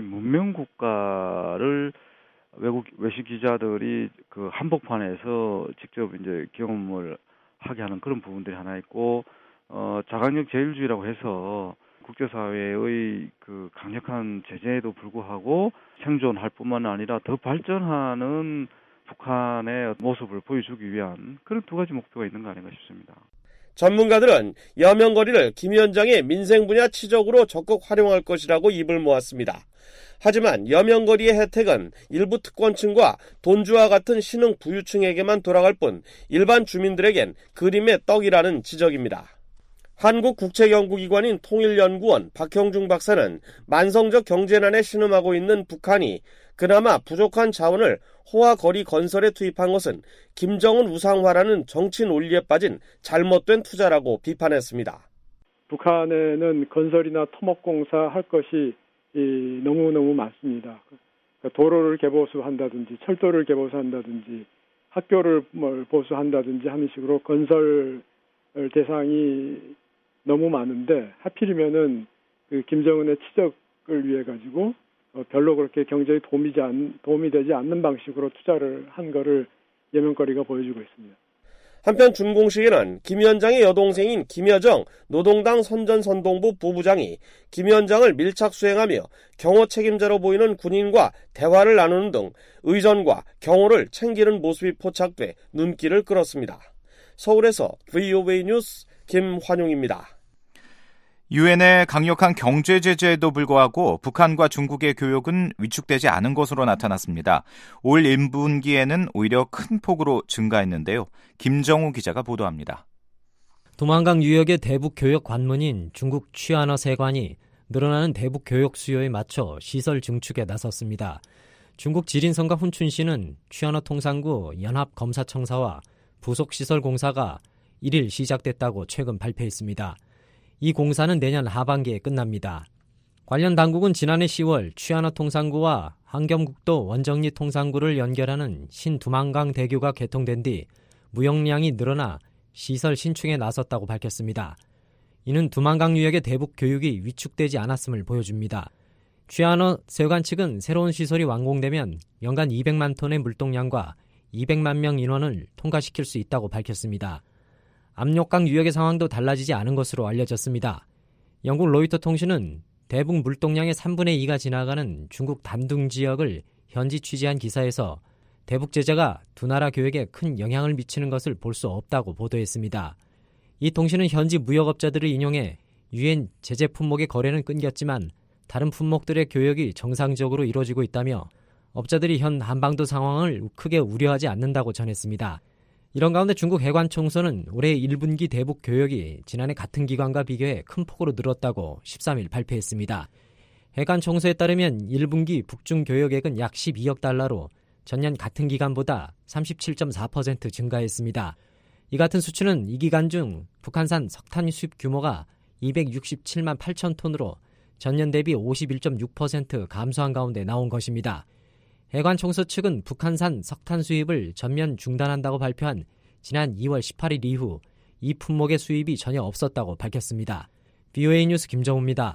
S24: 문명국가를 외국 외신 기자들이 그 한복판에서 직접 이제 경험을 하게 하는 그런 부분들이 하나 있고, 어, 자강력 제일주의라고 해서 국제사회의 그 강력한 제재에도 불구하고 생존할 뿐만 아니라 더 발전하는 북한의 모습을 보여주기 위한 그런 두 가지 목표가 있는 거 아닌가 싶습니다.
S1: 전문가들은 여명거리를 김 위원장의 민생 분야 치적으로 적극 활용할 것이라고 입을 모았습니다. 하지만 여명거리의 혜택은 일부 특권층과 돈주와 같은 신흥 부유층에게만 돌아갈 뿐 일반 주민들에겐 그림의 떡이라는 지적입니다. 한국국책연구기관인 통일연구원 박형중 박사는 만성적 경제난에 신음하고 있는 북한이 그나마 부족한 자원을 호화거리 건설에 투입한 것은 김정은 우상화라는 정치 논리에 빠진 잘못된 투자라고 비판했습니다.
S25: 북한에는 건설이나 토목공사 할 것이 이, 너무너무 많습니다. 도로를 개보수한다든지 철도를 개보수한다든지 학교를 뭘 보수한다든지 하는 식으로 건설 대상이 너무 많은데 하필이면은 그 김정은의 치적을 위해 가지고 어, 별로 그렇게 경제에 도움이, 않, 도움이 되지 않는 방식으로 투자를 한 거를 여명거리가 보여주고 있습니다.
S1: 한편 준공식에는 김 위원장의 여동생인 김여정 노동당 선전선동부 부부장이 김 위원장을 밀착 수행하며 경호 책임자로 보이는 군인과 대화를 나누는 등 의전과 경호를 챙기는 모습이 포착돼 눈길을 끌었습니다. 서울에서 브이오에이 뉴스 김환용입니다.
S3: 유엔의 강력한 경제 제재에도 불구하고 북한과 중국의 교역은 위축되지 않은 것으로 나타났습니다. 올 일 분기에는 오히려 큰 폭으로 증가했는데요. 김정우 기자가 보도합니다.
S26: 도만강 유역의 대북 교역 관문인 중국 취안어 세관이 늘어나는 대북 교역 수요에 맞춰 시설 증축에 나섰습니다. 중국 지린성과 훈춘시는 취안어 통상구 연합검사청사와 부속시설 공사가 일 일 시작됐다고 최근 발표했습니다. 이 공사는 내년 하반기에 끝납니다. 관련 당국은 지난해 시월 취안어 통상구와 한겸국도 원정리 통상구를 연결하는 신두만강 대교가 개통된 뒤 무역량이 늘어나 시설 신축에 나섰다고 밝혔습니다. 이는 두만강 유역의 대북 교육이 위축되지 않았음을 보여줍니다. 취하너 세관 측은 새로운 시설이 완공되면 연간 이백만 톤의 물동량과 이백만 명 인원을 통과시킬 수 있다고 밝혔습니다. 압록강 유역의 상황도 달라지지 않은 것으로 알려졌습니다. 영국 로이터 통신은 대북 물동량의 삼분의 이가 지나가는 중국 단둥 지역을 현지 취재한 기사에서 대북 제재가 두 나라 교역에 큰 영향을 미치는 것을 볼 수 없다고 보도했습니다. 이 통신은 현지 무역업자들을 인용해 유엔 제재 품목의 거래는 끊겼지만 다른 품목들의 교역이 정상적으로 이루어지고 있다며 업자들이 현 한반도 상황을 크게 우려하지 않는다고 전했습니다. 이런 가운데 중국 해관총서는 올해 일 분기 대북 교역이 지난해 같은 기간과 비교해 큰 폭으로 늘었다고 십삼 일 발표했습니다. 해관총서에 따르면 일 분기 북중 교역액은 약 십이억 달러로 전년 같은 기간보다 삼십칠 점 사 퍼센트 증가했습니다. 이 같은 수치는 이 기간 중 북한산 석탄 수입 규모가 이백육십칠만 팔천 톤으로 전년 대비 오십일 점 육 퍼센트 감소한 가운데 나온 것입니다. 해관총서 측은 북한산 석탄 수입을 전면 중단한다고 발표한 지난 이월 십팔일 이후 이 품목의 수입이 전혀 없었다고 밝혔습니다. 비오에이 뉴스 김정우입니다.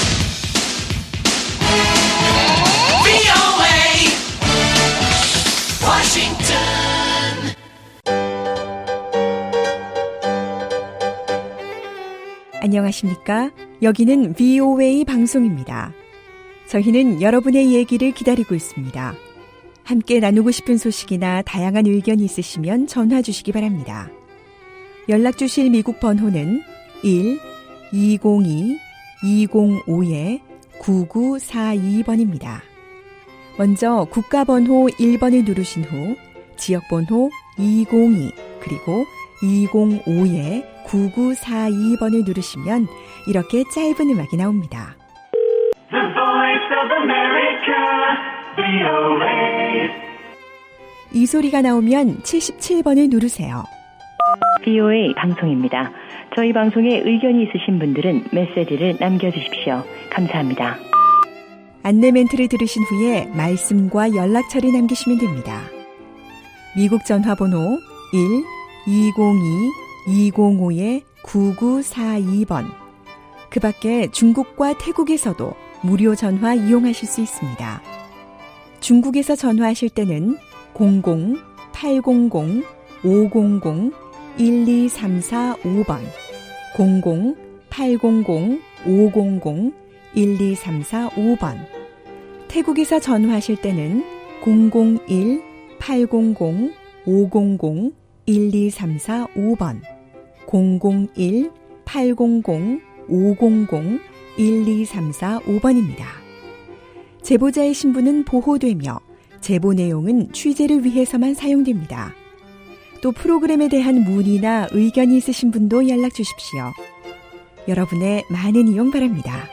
S4: 안녕하십니까? 여기는 비오에이 방송입니다. 저희는 여러분의 얘기를 기다리고 있습니다. 함께 나누고 싶은 소식이나 다양한 의견이 있으시면 전화 주시기 바랍니다. 연락 주실 미국 번호는 일 이공이 이공오 구구사이 번입니다. 먼저 국가번호 일 번을 누르신 후 지역번호 이공이 그리고 이공오 구구사이 번을 누르시면 이렇게 짧은 음악이 나옵니다.
S6: The Voice of America, 비오에이.
S4: 이 소리가 나오면 칠십칠 번을 누르세요.
S7: 비오에이 방송입니다. 저희 방송에 의견이 있으신 분들은 메시지를 남겨주십시오. 감사합니다.
S4: 안내 멘트를 들으신 후에 말씀과 연락처를 남기시면 됩니다. 미국 전화번호 일 이공이 이공오 구구사이 번. 그 밖에 중국과 태국에서도 무료 전화 이용하실 수 있습니다. 중국에서 전화하실 때는 공공 팔공공 오공공 일이삼사오 번, 공공 팔공공 오공공 일이삼사오 번. 태국에서 전화하실 때는 공공일 팔공공 오공공 일이삼사오 번, 공공일 팔공공 오공공 일이삼사오 번입니다. 제보자의 신분은 보호되며 제보 내용은 취재를 위해서만 사용됩니다. 또 프로그램에 대한 문의나 의견이 있으신 분도 연락 주십시오. 여러분의 많은 이용 바랍니다.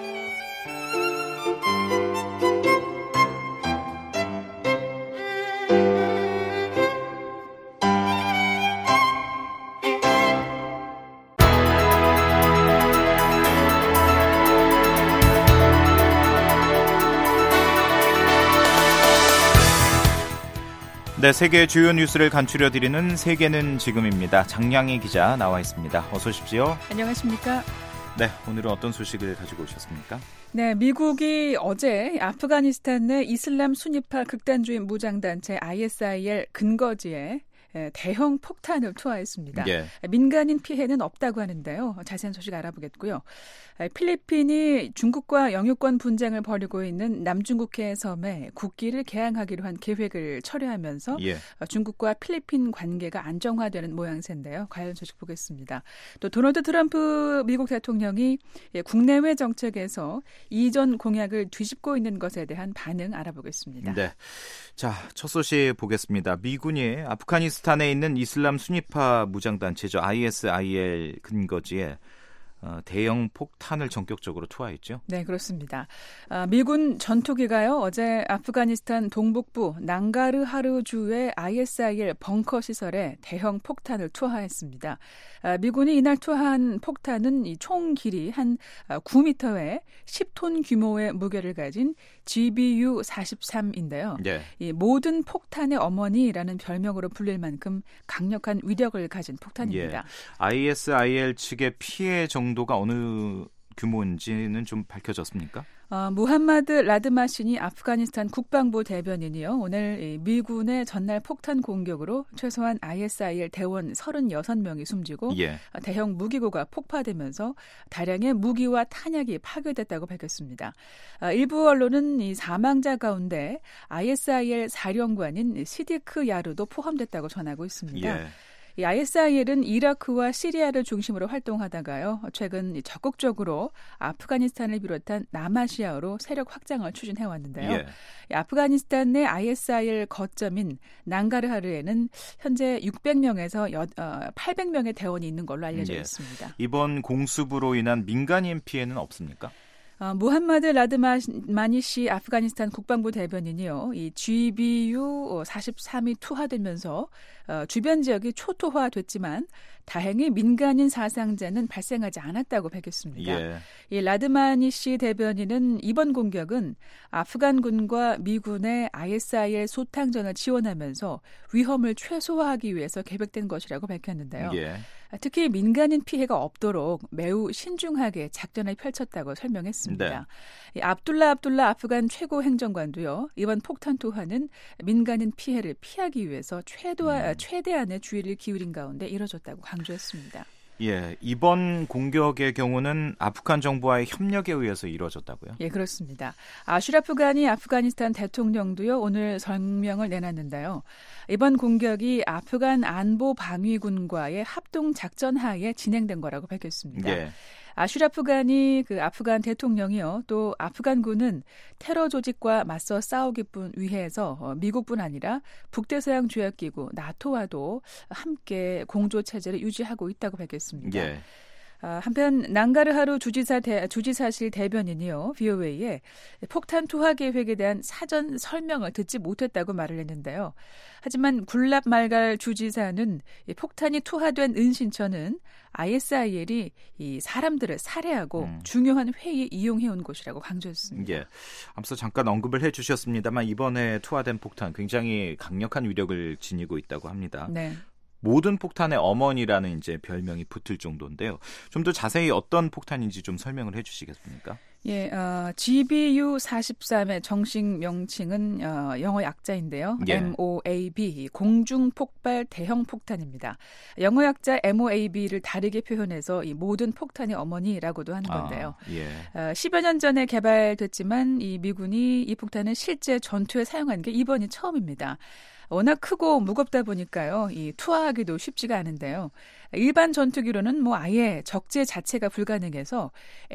S3: 네, 세계 주요 뉴스를 간추려드리는 세계는 지금입니다. 장량희 기자 나와 있습니다. 어서 오십시오.
S8: 안녕하십니까?
S3: 네, 오늘은 어떤 소식을 가지고 오셨습니까?
S8: 네, 미국이 어제 아프가니스탄 내 이슬람 순위파 극단주의 무장단체 아이에스아이엘 근거지에 대형 폭탄을 투하했습니다. 예. 민간인 피해는 없다고 하는데요. 자세한 소식 알아보겠고요. 필리핀이 중국과 영유권 분쟁을 벌이고 있는 남중국해 섬에 국기를 개항하기로 한 계획을 철회하면서 예. 중국과 필리핀 관계가 안정화되는 모양새인데요. 관련 소식 보겠습니다. 또 도널드 트럼프 미국 대통령이 국내외 정책에서 이전 공약을 뒤집고 있는 것에 대한 반응 알아보겠습니다.
S3: 네. 자, 첫 소식 보겠습니다. 미군이 아프가니스탄에 있는 이슬람 순위파 무장단체죠. 아이에스아이엘 근거지에 어, 대형 폭탄을 전격적으로 투하했죠.
S8: 네, 그렇습니다. 아, 미군 전투기가요 어제 아프가니스탄 동북부 낭가르하르주의 아이에스아이엘 벙커 시설에 대형 폭탄을 투하했습니다. 아, 미군이 이날 투하한 폭탄은 이 총 길이 한 구 미터에 십 톤 규모의 무게를 가진 지비유 사십삼인데요. 네. 이 모든 폭탄의 어머니라는 별명으로 불릴 만큼 강력한 위력을 가진 폭탄입니다.
S3: 예. 아이에스아이엘 측의 피해 정도가 어느 규모인지는 좀 밝혀졌습니까?
S8: 어, 무함마드 라드마신이 아프가니스탄 국방부 대변인이요. 오늘 미군의 전날 폭탄 공격으로 최소한 아이에스아이엘 대원 서른여섯 명이 숨지고 예. 대형 무기고가 폭파되면서 다량의 무기와 탄약이 파괴됐다고 밝혔습니다. 어, 일부 언론은 이 사망자 가운데 아이에스아이엘 사령관인 시디크 야르도 포함됐다고 전하고 있습니다. 예. 이 아이에스아이엘은 이라크와 시리아를 중심으로 활동하다가요. 최근 적극적으로 아프가니스탄을 비롯한 남아시아로 세력 확장을 추진해왔는데요. 예. 이 아프가니스탄 내 아이에스아이엘 거점인 난가르하르에는 현재 육백 명에서 여, 어, 팔백 명의 대원이 있는 걸로 알려져 예. 있습니다.
S3: 이번 공습으로 인한 민간인 피해는 없습니까?
S8: 어, 무함마드 라드마니 씨 아프가니스탄 국방부 대변인이요. 이 지비유 사십삼이 투하되면서 어, 주변 지역이 초토화됐지만 다행히 민간인 사상자는 발생하지 않았다고 밝혔습니다. 예. 이 라드마니 씨 대변인은 이번 공격은 아프간군과 미군의 아이에스아이엘 소탕전을 지원하면서 위험을 최소화하기 위해서 계획된 것이라고 밝혔는데요. 예. 특히 민간인 피해가 없도록 매우 신중하게 작전을 펼쳤다고 설명했습니다. 네. 압둘라 압둘라 아프간 최고 행정관도요. 이번 폭탄 투하는 민간인 피해를 피하기 위해서 최도하, 음. 최대한의 주의를 기울인 가운데 이뤄졌다고 강조했습니다.
S3: 예, 이번 공격의 경우는 아프간 정부와의 협력에 의해서 이루어졌다고요?
S8: 예, 그렇습니다. 아슈라프 가니 아프가니스탄 대통령도요, 오늘 성명을 내놨는데요. 이번 공격이 아프간 안보 방위군과의 합동 작전 하에 진행된 거라고 밝혔습니다. 예. 아슈라프 가니 그 아프간 대통령이요. 또 아프간군은 테러 조직과 맞서 싸우기 위해서 미국뿐 아니라 북대서양 조약기구 나토와도 함께 공조 체제를 유지하고 있다고 밝혔습니다. 예. 한편 난가르하루 주지사 대, 주지사실 대변인이요. 브이오에이에 폭탄 투하 계획에 대한 사전 설명을 듣지 못했다고 말을 했는데요. 하지만 굴랍 말갈 주지사는 폭탄이 투하된 은신처는 아이에스아이엘이 이 사람들을 살해하고 음. 중요한 회의에 이용해온 곳이라고 강조했습니다.
S3: 예, 앞서 잠깐 언급을 해주셨습니다만 이번에 투하된 폭탄 굉장히 강력한 위력을 지니고 있다고 합니다. 네. 모든 폭탄의 어머니라는 이제 별명이 붙을 정도인데요. 좀 더 자세히 어떤 폭탄인지 좀 설명을 해주시겠습니까?
S8: 예, 어, 지비유 사십삼의 정식 명칭은 어, 영어 약자인데요. 예. 엠오에이비, 공중폭발 대형 폭탄입니다. 영어 약자 엠오에이비를 다르게 표현해서 이 모든 폭탄의 어머니라고도 하는 건데요. 아, 예. 어, 십여 년 전에 개발됐지만 이 미군이 이 폭탄을 실제 전투에 사용한 게 이번이 처음입니다. 워낙 크고 무겁다 보니까요. 이 투하하기도 쉽지가 않은데요. 일반 전투기로는 뭐 아예 적재 자체가 불가능해서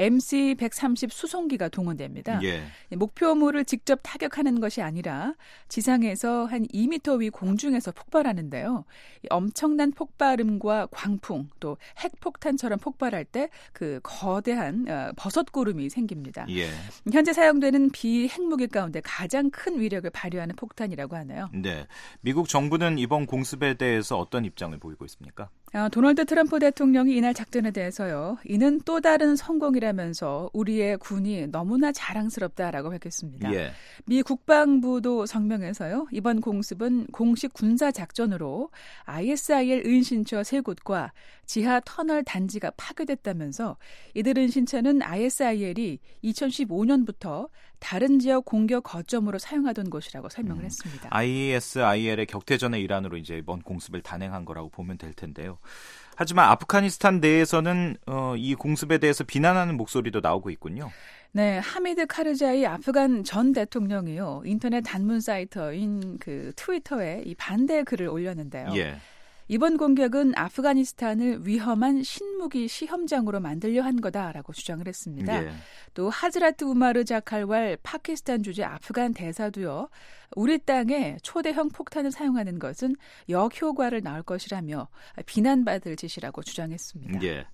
S8: 엠씨 백삼십 수송기가 동원됩니다. 예. 목표물을 직접 타격하는 것이 아니라 지상에서 한 이 미터 위 공중에서 폭발하는데요. 엄청난 폭발음과 광풍 또 핵폭탄처럼 폭발할 때 그 거대한 버섯구름이 생깁니다. 예. 현재 사용되는 비핵무기 가운데 가장 큰 위력을 발휘하는 폭탄이라고 하네요.
S3: 네. 미국 정부는 이번 공습에 대해서 어떤 입장을 보이고 있습니까?
S8: 아, 도널드 트럼프 대통령이 이날 작전에 대해서요. 이는 또 다른 성공이라면서 우리의 군이 너무나 자랑스럽다라고 밝혔습니다. 예. 미 국방부도 성명에서요. 이번 공습은 공식 군사 작전으로 아이에스아이엘 은신처 세 곳과 지하 터널 단지가 파괴됐다면서 이들 은신처는 아이에스아이엘이 이천십오 년부터 다른 지역 공격 거점으로 사용하던 곳이라고 설명을 음, 했습니다.
S3: 아이에스아이엘의 격퇴전의 일환으로 이제 이번 공습을 단행한 거라고 보면 될 텐데요. 하지만 아프가니스탄 내에서는 어, 이 공습에 대해서 비난하는 목소리도 나오고 있군요.
S8: 네, 하미드 카르자이 아프간 전 대통령이요. 인터넷 단문 사이트인 그 트위터에 이 반대 글을 올렸는데요. 예. 이번 공격은 아프가니스탄을 위험한 신무기 시험장으로 만들려 한 거다라고 주장을 했습니다. 예. 또 하즈라트 우마르 자칼왈 파키스탄 주재 아프간 대사도요. 우리 땅에 초대형 폭탄을 사용하는 것은 역효과를 낳을 것이라며 비난받을 짓이라고 주장했습니다. 예.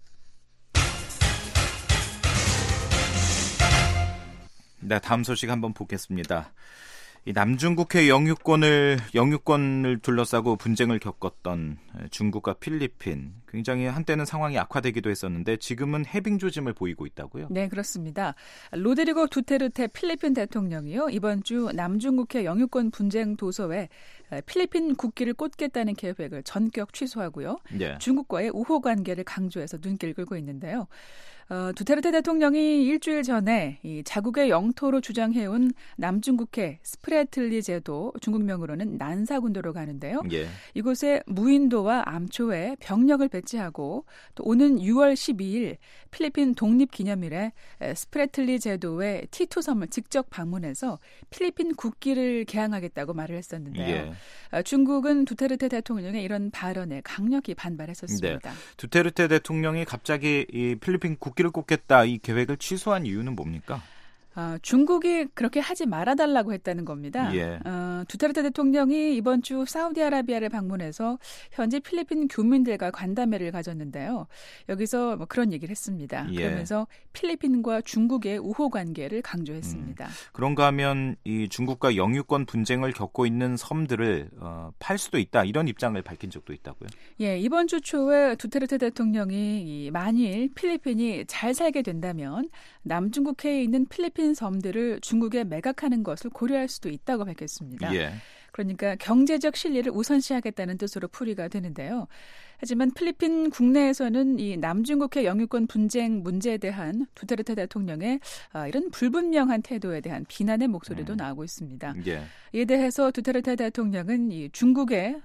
S3: 네, 다음 소식 한번 보겠습니다. 이 남중국해 영유권을 영유권을 둘러싸고 분쟁을 겪었던 중국과 필리핀, 굉장히 한때는 상황이 악화되기도 했었는데 지금은 해빙 조짐을 보이고 있다고요?
S8: 네, 그렇습니다. 로드리고 두테르테 필리핀 대통령이요. 이번 주 남중국해 영유권 분쟁 도서에 필리핀 국기를 꽂겠다는 계획을 전격 취소하고요. 네. 중국과의 우호 관계를 강조해서 눈길을 끌고 있는데요. 어, 두테르테 대통령이 일주일 전에 이 자국의 영토로 주장해온 남중국해 스프레틀리 제도, 중국명으로는 난사군도로 가는데요.
S3: 예.
S8: 이곳에 무인도와 암초에 병력을 배치하고 또 오는 유월 십이일 필리핀 독립기념일에 스프레틀리 제도의 티투 섬을 직접 방문해서 필리핀 국기를 개항하겠다고 말을 했었는데요.
S3: 예.
S8: 어, 중국은 두테르테 대통령의 이런 발언에 강력히 반발했었습니다.
S3: 네. 두테르테 대통령이 갑자기 이 필리핀 국기를 꽂겠다 이 계획을 취소한 이유는 뭡니까?
S8: 어, 중국이 그렇게 하지 말아달라고 했다는 겁니다.
S3: 예.
S8: 어, 두테르테 대통령이 이번 주 사우디아라비아를 방문해서 현지 필리핀 교민들과 간담회를 가졌는데요. 여기서 뭐 그런 얘기를 했습니다.
S3: 예.
S8: 그러면서 필리핀과 중국의 우호 관계를 강조했습니다.
S3: 음, 그런가 하면 이 중국과 영유권 분쟁을 겪고 있는 섬들을 어, 팔 수도 있다 이런 입장을 밝힌 적도 있다고요?
S8: 예, 이번 주 초에 두테르테 대통령이 이 만일 필리핀이 잘 살게 된다면 남중국해에 있는 필리핀 섬들을 중국에 매각하는 것을 고려할 수도 있다고 밝혔습니다.
S3: 예.
S8: 그러니까 경제적 실리를 우선시하겠다는 뜻으로 풀이가 되는데요. 하지만 필리핀 국내에서는 이 남중국해 영유권 분쟁 문제에 대한 두테르테 대통령의 이런 불분명한 태도에 대한 비난의 목소리도 음. 나오고 있습니다.
S3: 예.
S8: 이에 대해서 두테르테 대통령은 이 중국에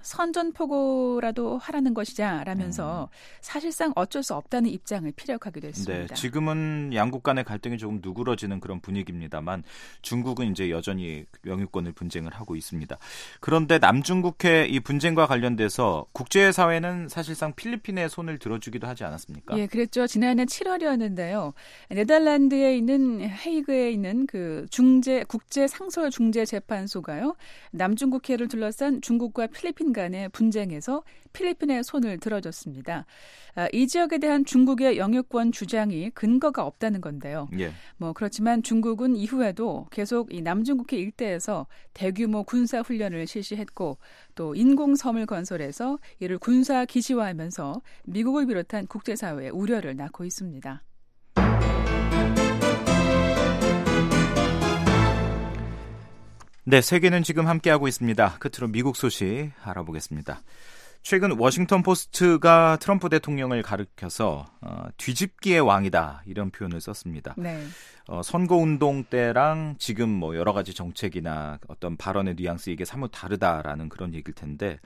S8: 선전포고라도 하라는 것이냐라면서 음. 사실상 어쩔 수 없다는 입장을 피력하기도 했습니다.
S3: 네, 지금은 양국 간의 갈등이 조금 누그러지는 그런 분위기입니다만 중국은 이제 여전히 영유권을 분쟁을 하고 있습니다. 그런데 남중국해 이 분쟁과 관련돼서 국제사회는 사실 사실상 필리핀의 손을 들어주기도 하지 않았습니까?
S8: 예, 그랬죠. 지난해 칠월이었는데요. 네덜란드에 있는 헤이그에 있는 그 중재 국제 상설 중재 재판소가요. 남중국해를 둘러싼 중국과 필리핀 간의 분쟁에서 필리핀의 손을 들어줬습니다. 아, 이 지역에 대한 중국의 영유권 주장이 근거가 없다는 건데요.
S3: 예.
S8: 뭐 그렇지만 중국은 이후에도 계속 이 남중국해 일대에서 대규모 군사 훈련을 실시했고 또 인공섬을 건설해서 이를 군사 기지화하면서 미국을 비롯한 국제사회에 우려를 낳고 있습니다.
S3: 네, 세계는 지금 함께하고 있습니다. 끝으로 미국 소식 알아보겠습니다. 최근 워싱턴 포스트가 트럼프 대통령을 가리켜서 어, 뒤집기의 왕이다 이런 표현을 썼습니다.
S8: 네.
S3: 어, 선거운동 때랑 지금 뭐 여러 가지 정책이나 어떤 발언의 뉘앙스 이게 사뭇 다르다라는 그런 얘기일 텐데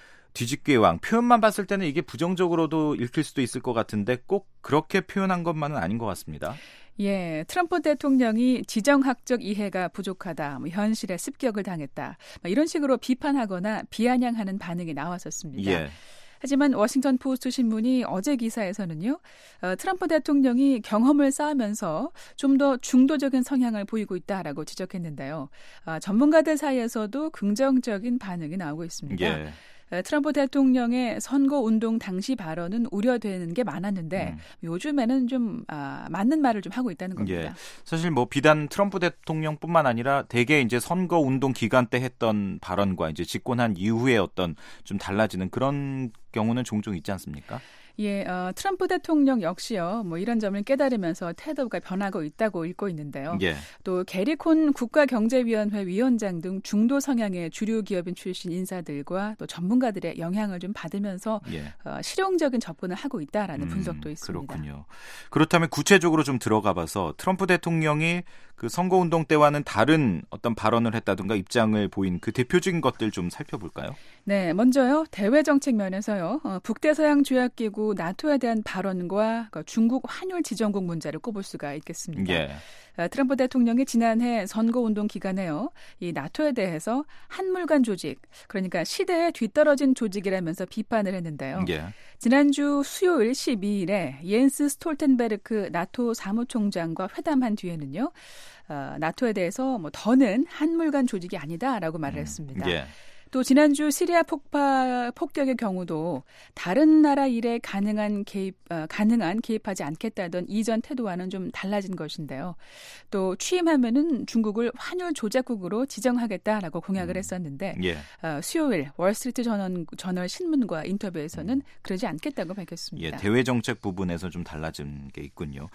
S3: 뒤집기의 왕 표현만 봤을 때는 이게 부정적으로도 읽힐 수도 있을 것 같은데 꼭 그렇게 표현한 것만은 아닌 것 같습니다.
S8: 예, 트럼프 대통령이 지정학적 이해가 부족하다, 뭐 현실에 습격을 당했다, 뭐 이런 식으로 비판하거나 비아냥하는 반응이 나왔었습니다.
S3: 예.
S8: 하지만 워싱턴 포스트 신문이 어제 기사에서는요, 어, 트럼프 대통령이 경험을 쌓으면서 좀 더 중도적인 성향을 보이고 있다라고 지적했는데요. 어, 전문가들 사이에서도 긍정적인 반응이 나오고 있습니다.
S3: 예.
S8: 트럼프 대통령의 선거운동 당시 발언은 우려되는 게 많았는데 음. 요즘에는 좀 아, 맞는 말을 좀 하고 있다는 겁니다.
S3: 예. 사실 뭐 비단 트럼프 대통령뿐만 아니라 대개 이제 선거운동 기간 때 했던 발언과 이제 집권한 이후에 어떤 좀 달라지는 그런 경우는 종종 있지 않습니까?
S8: 예, 어, 트럼프 대통령 역시요, 뭐 이런 점을 깨달으면서 태도가 변하고 있다고 읽고 있는데요.
S3: 예.
S8: 또 게리콘 국가경제위원회 위원장 등 중도 성향의 주류 기업인 출신 인사들과 또 전문가들의 영향을 좀 받으면서
S3: 예.
S8: 어, 실용적인 접근을 하고 있다라는 음, 분석도 있습니다.
S3: 그렇군요. 그렇다면 구체적으로 좀 들어가봐서 트럼프 대통령이 그 선거운동 때와는 다른 어떤 발언을 했다든가 입장을 보인 그 대표적인 것들 좀 살펴볼까요? 네,
S8: 먼저요. 대외 정책 면에서요. 어, 북대서양 조약기구 나토에 대한 발언과 중국 환율 지정국 문제를 꼽을 수가 있겠습니다.
S3: 예.
S8: 트럼프 대통령이 지난해 선거운동 기간에요. 이 나토에 대해서 한물간 조직, 그러니까 시대에 뒤떨어진 조직이라면서 비판을 했는데요.
S3: 예.
S8: 지난주 수요일 십이일에 옌스 스톨텐베르크 나토 사무총장과 회담한 뒤에는요. 어, 나토에 대해서 뭐 더는 한물간 조직이 아니다라고 말을 했습니다.
S3: 음, 예.
S8: 또 지난주 시리아 폭파, 폭격의 경우도 다른 나라 일에 가능한 개입, 어, 가능한 개입하지 않겠다던 이전 태도와는 좀 달라진 것인데요. 또 취임하면은 중국을 환율 조작국으로 지정하겠다라고 공약을 했었는데
S3: 예.
S8: 어, 수요일 월스트리트 저널, 저널 신문과 인터뷰에서는 그러지 않겠다고 밝혔습니다.
S3: 예, 대외 정책 부분에서 좀 달라진 게 있군요.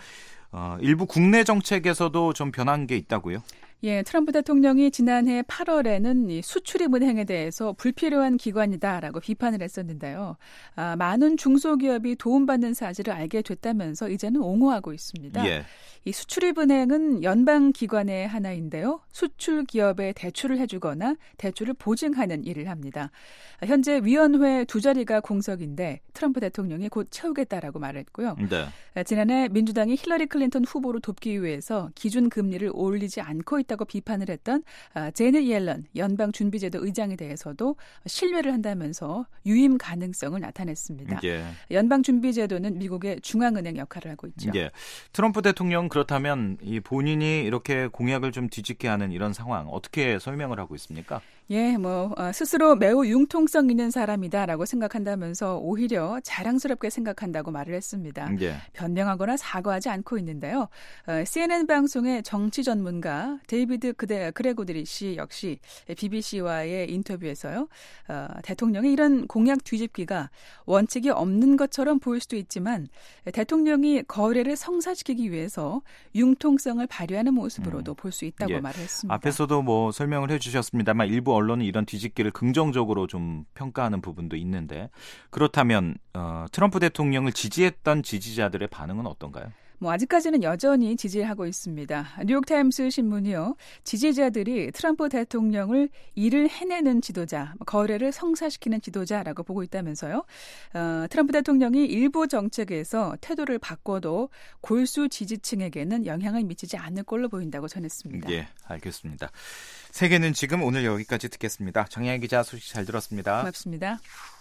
S3: 어, 일부 국내 정책에서도 좀 변한 게 있다고요?
S8: 예, 트럼프 대통령이 지난해 팔월에는 이 수출입은행에 대해서 불필요한 기관이다라고 비판을 했었는데요. 아, 많은 중소기업이 도움받는 사실을 알게 됐다면서 이제는 옹호하고 있습니다. 예. 이 수출입은행은 연방기관의 하나인데요. 수출 기업에 대출을 해주거나 대출을 보증하는 일을 합니다. 현재 위원회 두 자리가 공석인데 트럼프 대통령이 곧 채우겠다라고 말했고요. 네. 지난해 민주당이 힐러리 클린턴 후보로 돕기 위해서 기준금리를 올리지 않고 있다고 비판을 했던 제넷 옐런 연방준비제도 의장에 대해서도 신뢰를 한다면서 유임 가능성을 나타냈습니다. 예. 연방준비제도는 미국의 중앙은행 역할을 하고 있죠.
S3: 예. 트럼프 대통령 그렇다면 이 본인이 이렇게 공약을 좀 뒤집게 하는 이런 상황 어떻게 설명을 하고 있습니까?
S8: 예, 뭐 어, 스스로 매우 융통성 있는 사람이다라고 생각한다면서 오히려 자랑스럽게 생각한다고 말을 했습니다. 예. 변명하거나 사과하지 않고 있는데요. 어, 씨엔엔 방송의 정치 전문가 데이비드 그데, 그레고드리 씨 역시 비비씨와의 인터뷰에서요. 어, 대통령의 이런 공약 뒤집기가 원칙이 없는 것처럼 보일 수도 있지만 대통령이 거래를 성사시키기 위해서 융통성을 발휘하는 모습으로도 음. 볼 수 있다고 예. 말을 했습니다.
S3: 앞에서도 뭐 설명을 해주셨습니다만 일부 언론은 이런 뒤집기를 긍정적으로 좀 평가하는 부분도 있는데 그렇다면 어, 트럼프 대통령을 지지했던 지지자들의 반응은 어떤가요?
S8: 뭐 아직까지는 여전히 지지하고 있습니다. 뉴욕타임스 신문이요. 지지자들이 트럼프 대통령을 일을 해내는 지도자, 거래를 성사시키는 지도자라고 보고 있다면서요. 어, 트럼프 대통령이 일부 정책에서 태도를 바꿔도 골수 지지층에게는 영향을 미치지 않을 걸로 보인다고 전했습니다.
S3: 예, 알겠습니다. 세계는 지금 오늘 여기까지 듣겠습니다. 정혜연 기자 소식 잘 들었습니다.
S8: 고맙습니다.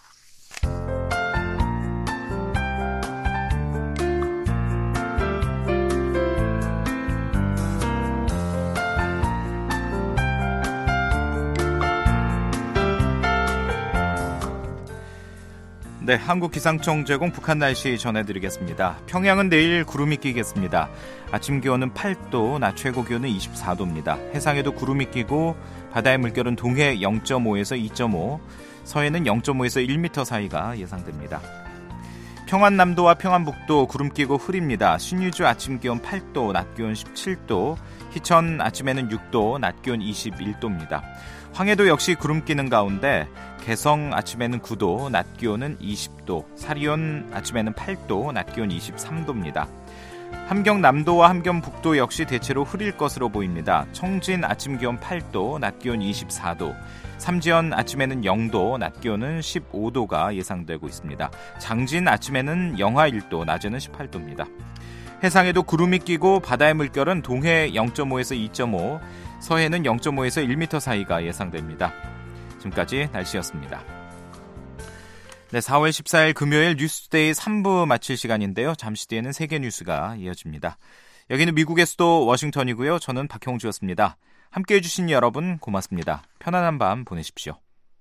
S3: 네, 한국기상청 제공 북한 날씨 전해드리겠습니다. 평양은 내일 구름이 끼겠습니다. 아침 기온은 팔 도, 낮 최고 기온은 이십사 도입니다. 해상에도 구름이 끼고 바다의 물결은 동해 영 점 오에서 이 점 오, 서해는 영 점 오에서 일 미터 사이가 예상됩니다. 평안남도와 평안북도 구름 끼고 흐립니다. 신의주 아침 기온 팔 도, 낮 기온 십칠 도, 희천 아침에는 육 도, 낮 기온 이십일 도입니다. 황해도 역시 구름 끼는 가운데 개성 아침에는 구 도, 낮 기온은 이십 도, 사리온 아침에는 팔 도, 낮 기온 이십삼 도입니다. 함경남도와 함경북도 역시 대체로 흐릴 것으로 보입니다. 청진 아침 기온 팔 도, 낮 기온 이십사 도, 삼지연 아침에는 영 도, 낮 기온은 십오 도가 예상되고 있습니다. 장진 아침에는 영하 일 도, 낮에는 십팔 도입니다. 해상에도 구름이 끼고 바다의 물결은 동해 영 점 오에서 이 점 오, 서해는 영 점 오에서 일 미터 사이가 예상됩니다. 지금까지 날씨였습니다. 네, 사월 십사일 금요일 뉴스데이 삼 부 마칠 시간인데요. 잠시 뒤에는 세계 뉴스가 이어집니다. 여기는 미국의 수도 워싱턴이고요. 저는 박형주였습니다. 함께해 주신 여러분 고맙습니다. 편안한 밤 보내십시오.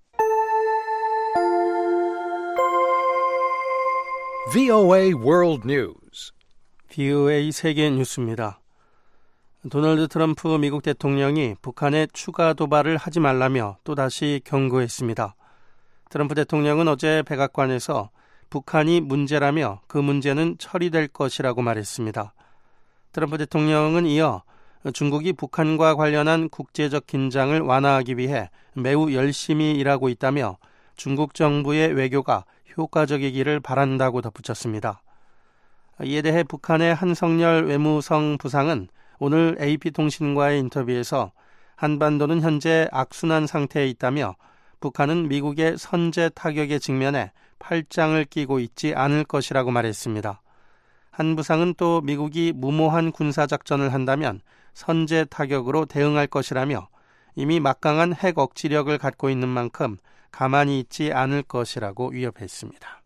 S9: 브이오에이 World News.
S10: 브이오에이 세계 뉴스입니다. 도널드 트럼프 미국 대통령이 북한에 추가 도발을 하지 말라며 또다시 경고했습니다. 트럼프 대통령은 어제 백악관에서 북한이 문제라며 그 문제는 처리될 것이라고 말했습니다. 트럼프 대통령은 이어 중국이 북한과 관련한 국제적 긴장을 완화하기 위해 매우 열심히 일하고 있다며 중국 정부의 외교가 효과적이기를 바란다고 덧붙였습니다. 이에 대해 북한의 한성열 외무성 부상은 오늘 에이피통신과의 인터뷰에서 한반도는 현재 악순환 상태에 있다며 북한은 미국의 선제 타격에 직면해 팔짱을 끼고 있지 않을 것이라고 말했습니다. 한 부상은 또 미국이 무모한 군사작전을 한다면 선제 타격으로 대응할 것이라며 이미 막강한 핵 억지력을 갖고 있는 만큼 가만히 있지 않을 것이라고 위협했습니다.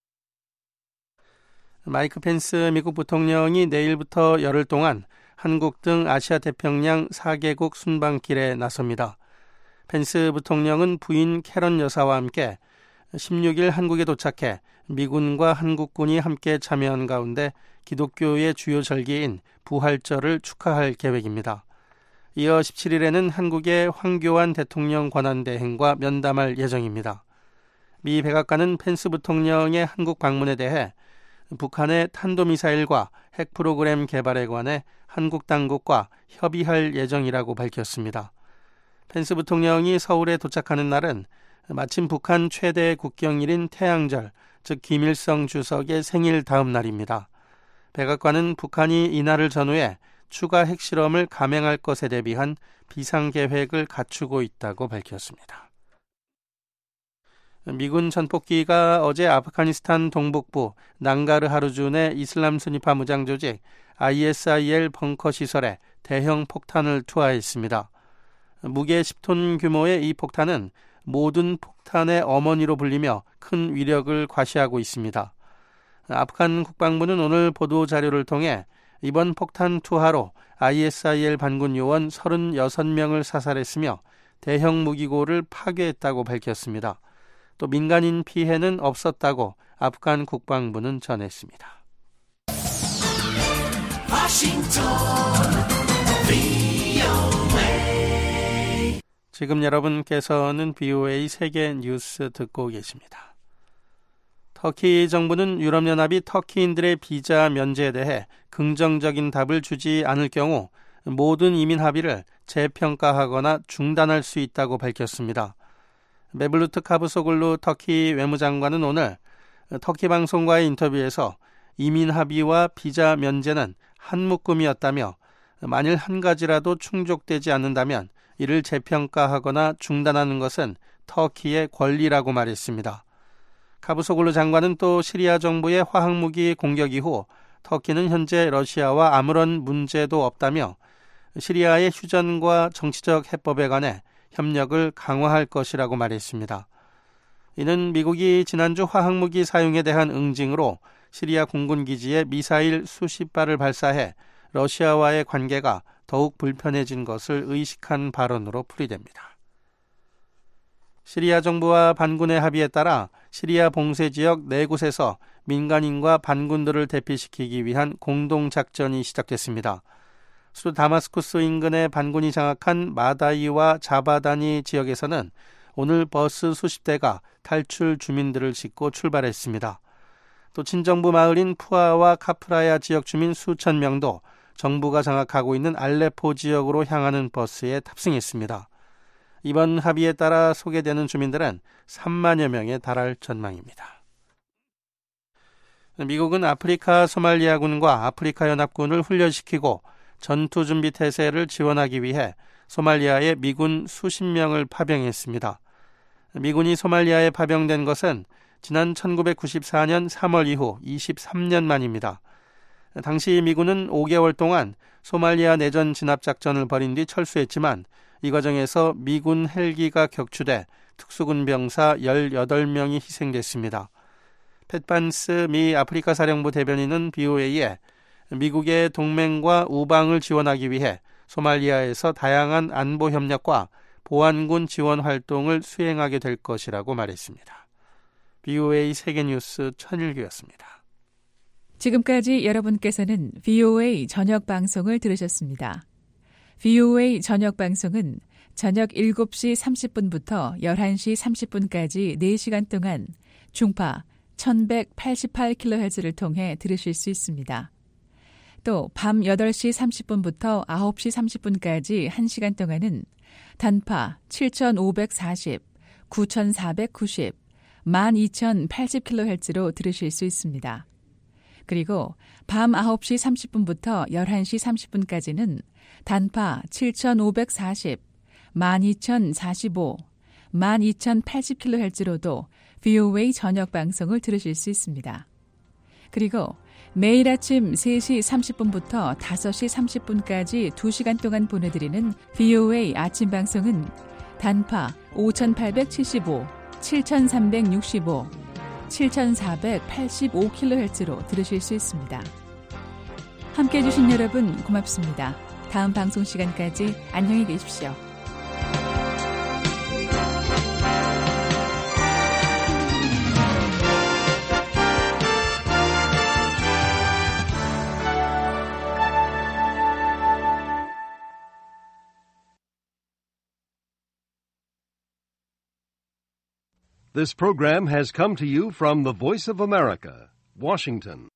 S10: 마이크 펜스 미국 부통령이 내일부터 열흘 동안 한국 등 아시아 태평양 사 개국 순방길에 나섭니다. 펜스 부통령은 부인 캐런 여사와 함께 십육일 한국에 도착해 미군과 한국군이 함께 참여한 가운데 기독교의 주요 절기인 부활절을 축하할 계획입니다. 이어 십칠일에는 한국의 황교안 대통령 권한대행과 면담할 예정입니다. 미 백악관은 펜스 부통령의 한국 방문에 대해 북한의 탄도미사일과 핵 프로그램 개발에 관해 한국 당국과 협의할 예정이라고 밝혔습니다. 펜스 부통령이 서울에 도착하는 날은 마침 북한 최대 국경일인 태양절, 즉 김일성 주석의 생일 다음 날입니다. 백악관은 북한이 이날을 전후해 추가 핵실험을 감행할 것에 대비한 비상계획을 갖추고 있다고 밝혔습니다. 미군 전폭기가 어제 아프가니스탄 동북부 낭가르하르준의 이슬람 순위파 무장 조직 아이에스아이엘 벙커 시설에 대형 폭탄을 투하했습니다. 무게 십 톤 규모의 이 폭탄은 모든 폭탄의 어머니로 불리며 큰 위력을 과시하고 있습니다. 아프간 국방부는 오늘 보도자료를 통해 이번 폭탄 투하로 아이에스아이엘 반군 요원 서른여섯 명을 사살했으며 대형 무기고를 파괴했다고 밝혔습니다. 또 민간인 피해는 없었다고 아프간 국방부는 전했습니다. 지금 여러분께서는 비오에이 세계 뉴스 듣고 계십니다. 터키 정부는 유럽연합이 터키인들의 비자 면제에 대해 긍정적인 답을 주지 않을 경우 모든 이민 합의를 재평가하거나 중단할 수 있다고 밝혔습니다. 메블루트 카부소글루 터키 외무장관은 오늘 터키 방송과의 인터뷰에서 이민 합의와 비자 면제는 한 묶음이었다며 만일 한 가지라도 충족되지 않는다면 이를 재평가하거나 중단하는 것은 터키의 권리라고 말했습니다. 카부소글루 장관은 또 시리아 정부의 화학무기 공격 이후 터키는 현재 러시아와 아무런 문제도 없다며 시리아의 휴전과 정치적 해법에 관해 협력을 강화할 것이라고 말했습니다. 이는 미국이 지난주 화학무기 사용에 대한 응징으로 시리아 공군기지에 미사일 수십 발을 발사해 러시아와의 관계가 더욱 불편해진 것을 의식한 발언으로 풀이됩니다. 시리아 정부와 반군의 합의에 따라 시리아 봉쇄 지역 네 곳에서 민간인과 반군들을 대피시키기 위한 공동작전이 시작됐습니다. 수도 다마스쿠스 인근의 반군이 장악한 마다이와 자바다니 지역에서는 오늘 버스 수십 대가 탈출 주민들을 싣고 출발했습니다. 또 친정부 마을인 푸아와 카프라야 지역 주민 수천 명도 정부가 장악하고 있는 알레포 지역으로 향하는 버스에 탑승했습니다. 이번 합의에 따라 소개되는 주민들은 삼만여 명에 달할 전망입니다. 미국은 아프리카 소말리아군과 아프리카 연합군을 훈련시키고 전투준비 태세를 지원하기 위해 소말리아에 미군 수십 명을 파병했습니다. 미군이 소말리아에 파병된 것은 지난 천구백구십사 년 삼월 이후 이십삼 년 만입니다. 당시 미군은 오 개월 동안 소말리아 내전 진압작전을 벌인 뒤 철수했지만 이 과정에서 미군 헬기가 격추돼 특수군 병사 열여덟 명이 희생됐습니다. 팻 반스 미 아프리카 사령부 대변인은 비오에이에 미국의 동맹과 우방을 지원하기 위해 소말리아에서 다양한 안보 협력과 보안군 지원 활동을 수행하게 될 것이라고 말했습니다. 비오에이 세계뉴스 천일규였습니다.
S8: 지금까지 여러분께서는 비오에이 저녁 방송을 들으셨습니다. 비오에이 저녁 방송은 저녁 일곱 시 삼십 분부터 열한 시 삼십 분까지 네 시간 동안 중파 천백팔십팔 킬로헤르츠를 통해 들으실 수 있습니다. 또 밤 여덟 시 삼십 분부터 아홉 시 삼십 분까지 한 시간 동안은 단파 칠천오백사십, 구천사백구십, 만 이천팔십 킬로헤르츠로 들으실 수 있습니다. 그리고 밤 아홉 시 삼십 분부터 열한 시 삼십 분까지는 단파 칠천오백사십, 만 이천사십오, 만 이천팔십 킬로헤르츠로도 비오에이 저녁 방송을 들으실 수 있습니다. 그리고 매일 아침 세 시 삼십 분부터 다섯 시 삼십 분까지 두 시간 동안 보내드리는 비오에이 아침 방송은 단파 오천팔백칠십오, 칠천삼백육십오, 칠천사백팔십오 킬로헤르츠로 들으실 수 있습니다. 함께해 주신 여러분 고맙습니다. 다음 방송 시간까지 안녕히 계십시오.
S9: This program has come to you from the Voice of America, Washington.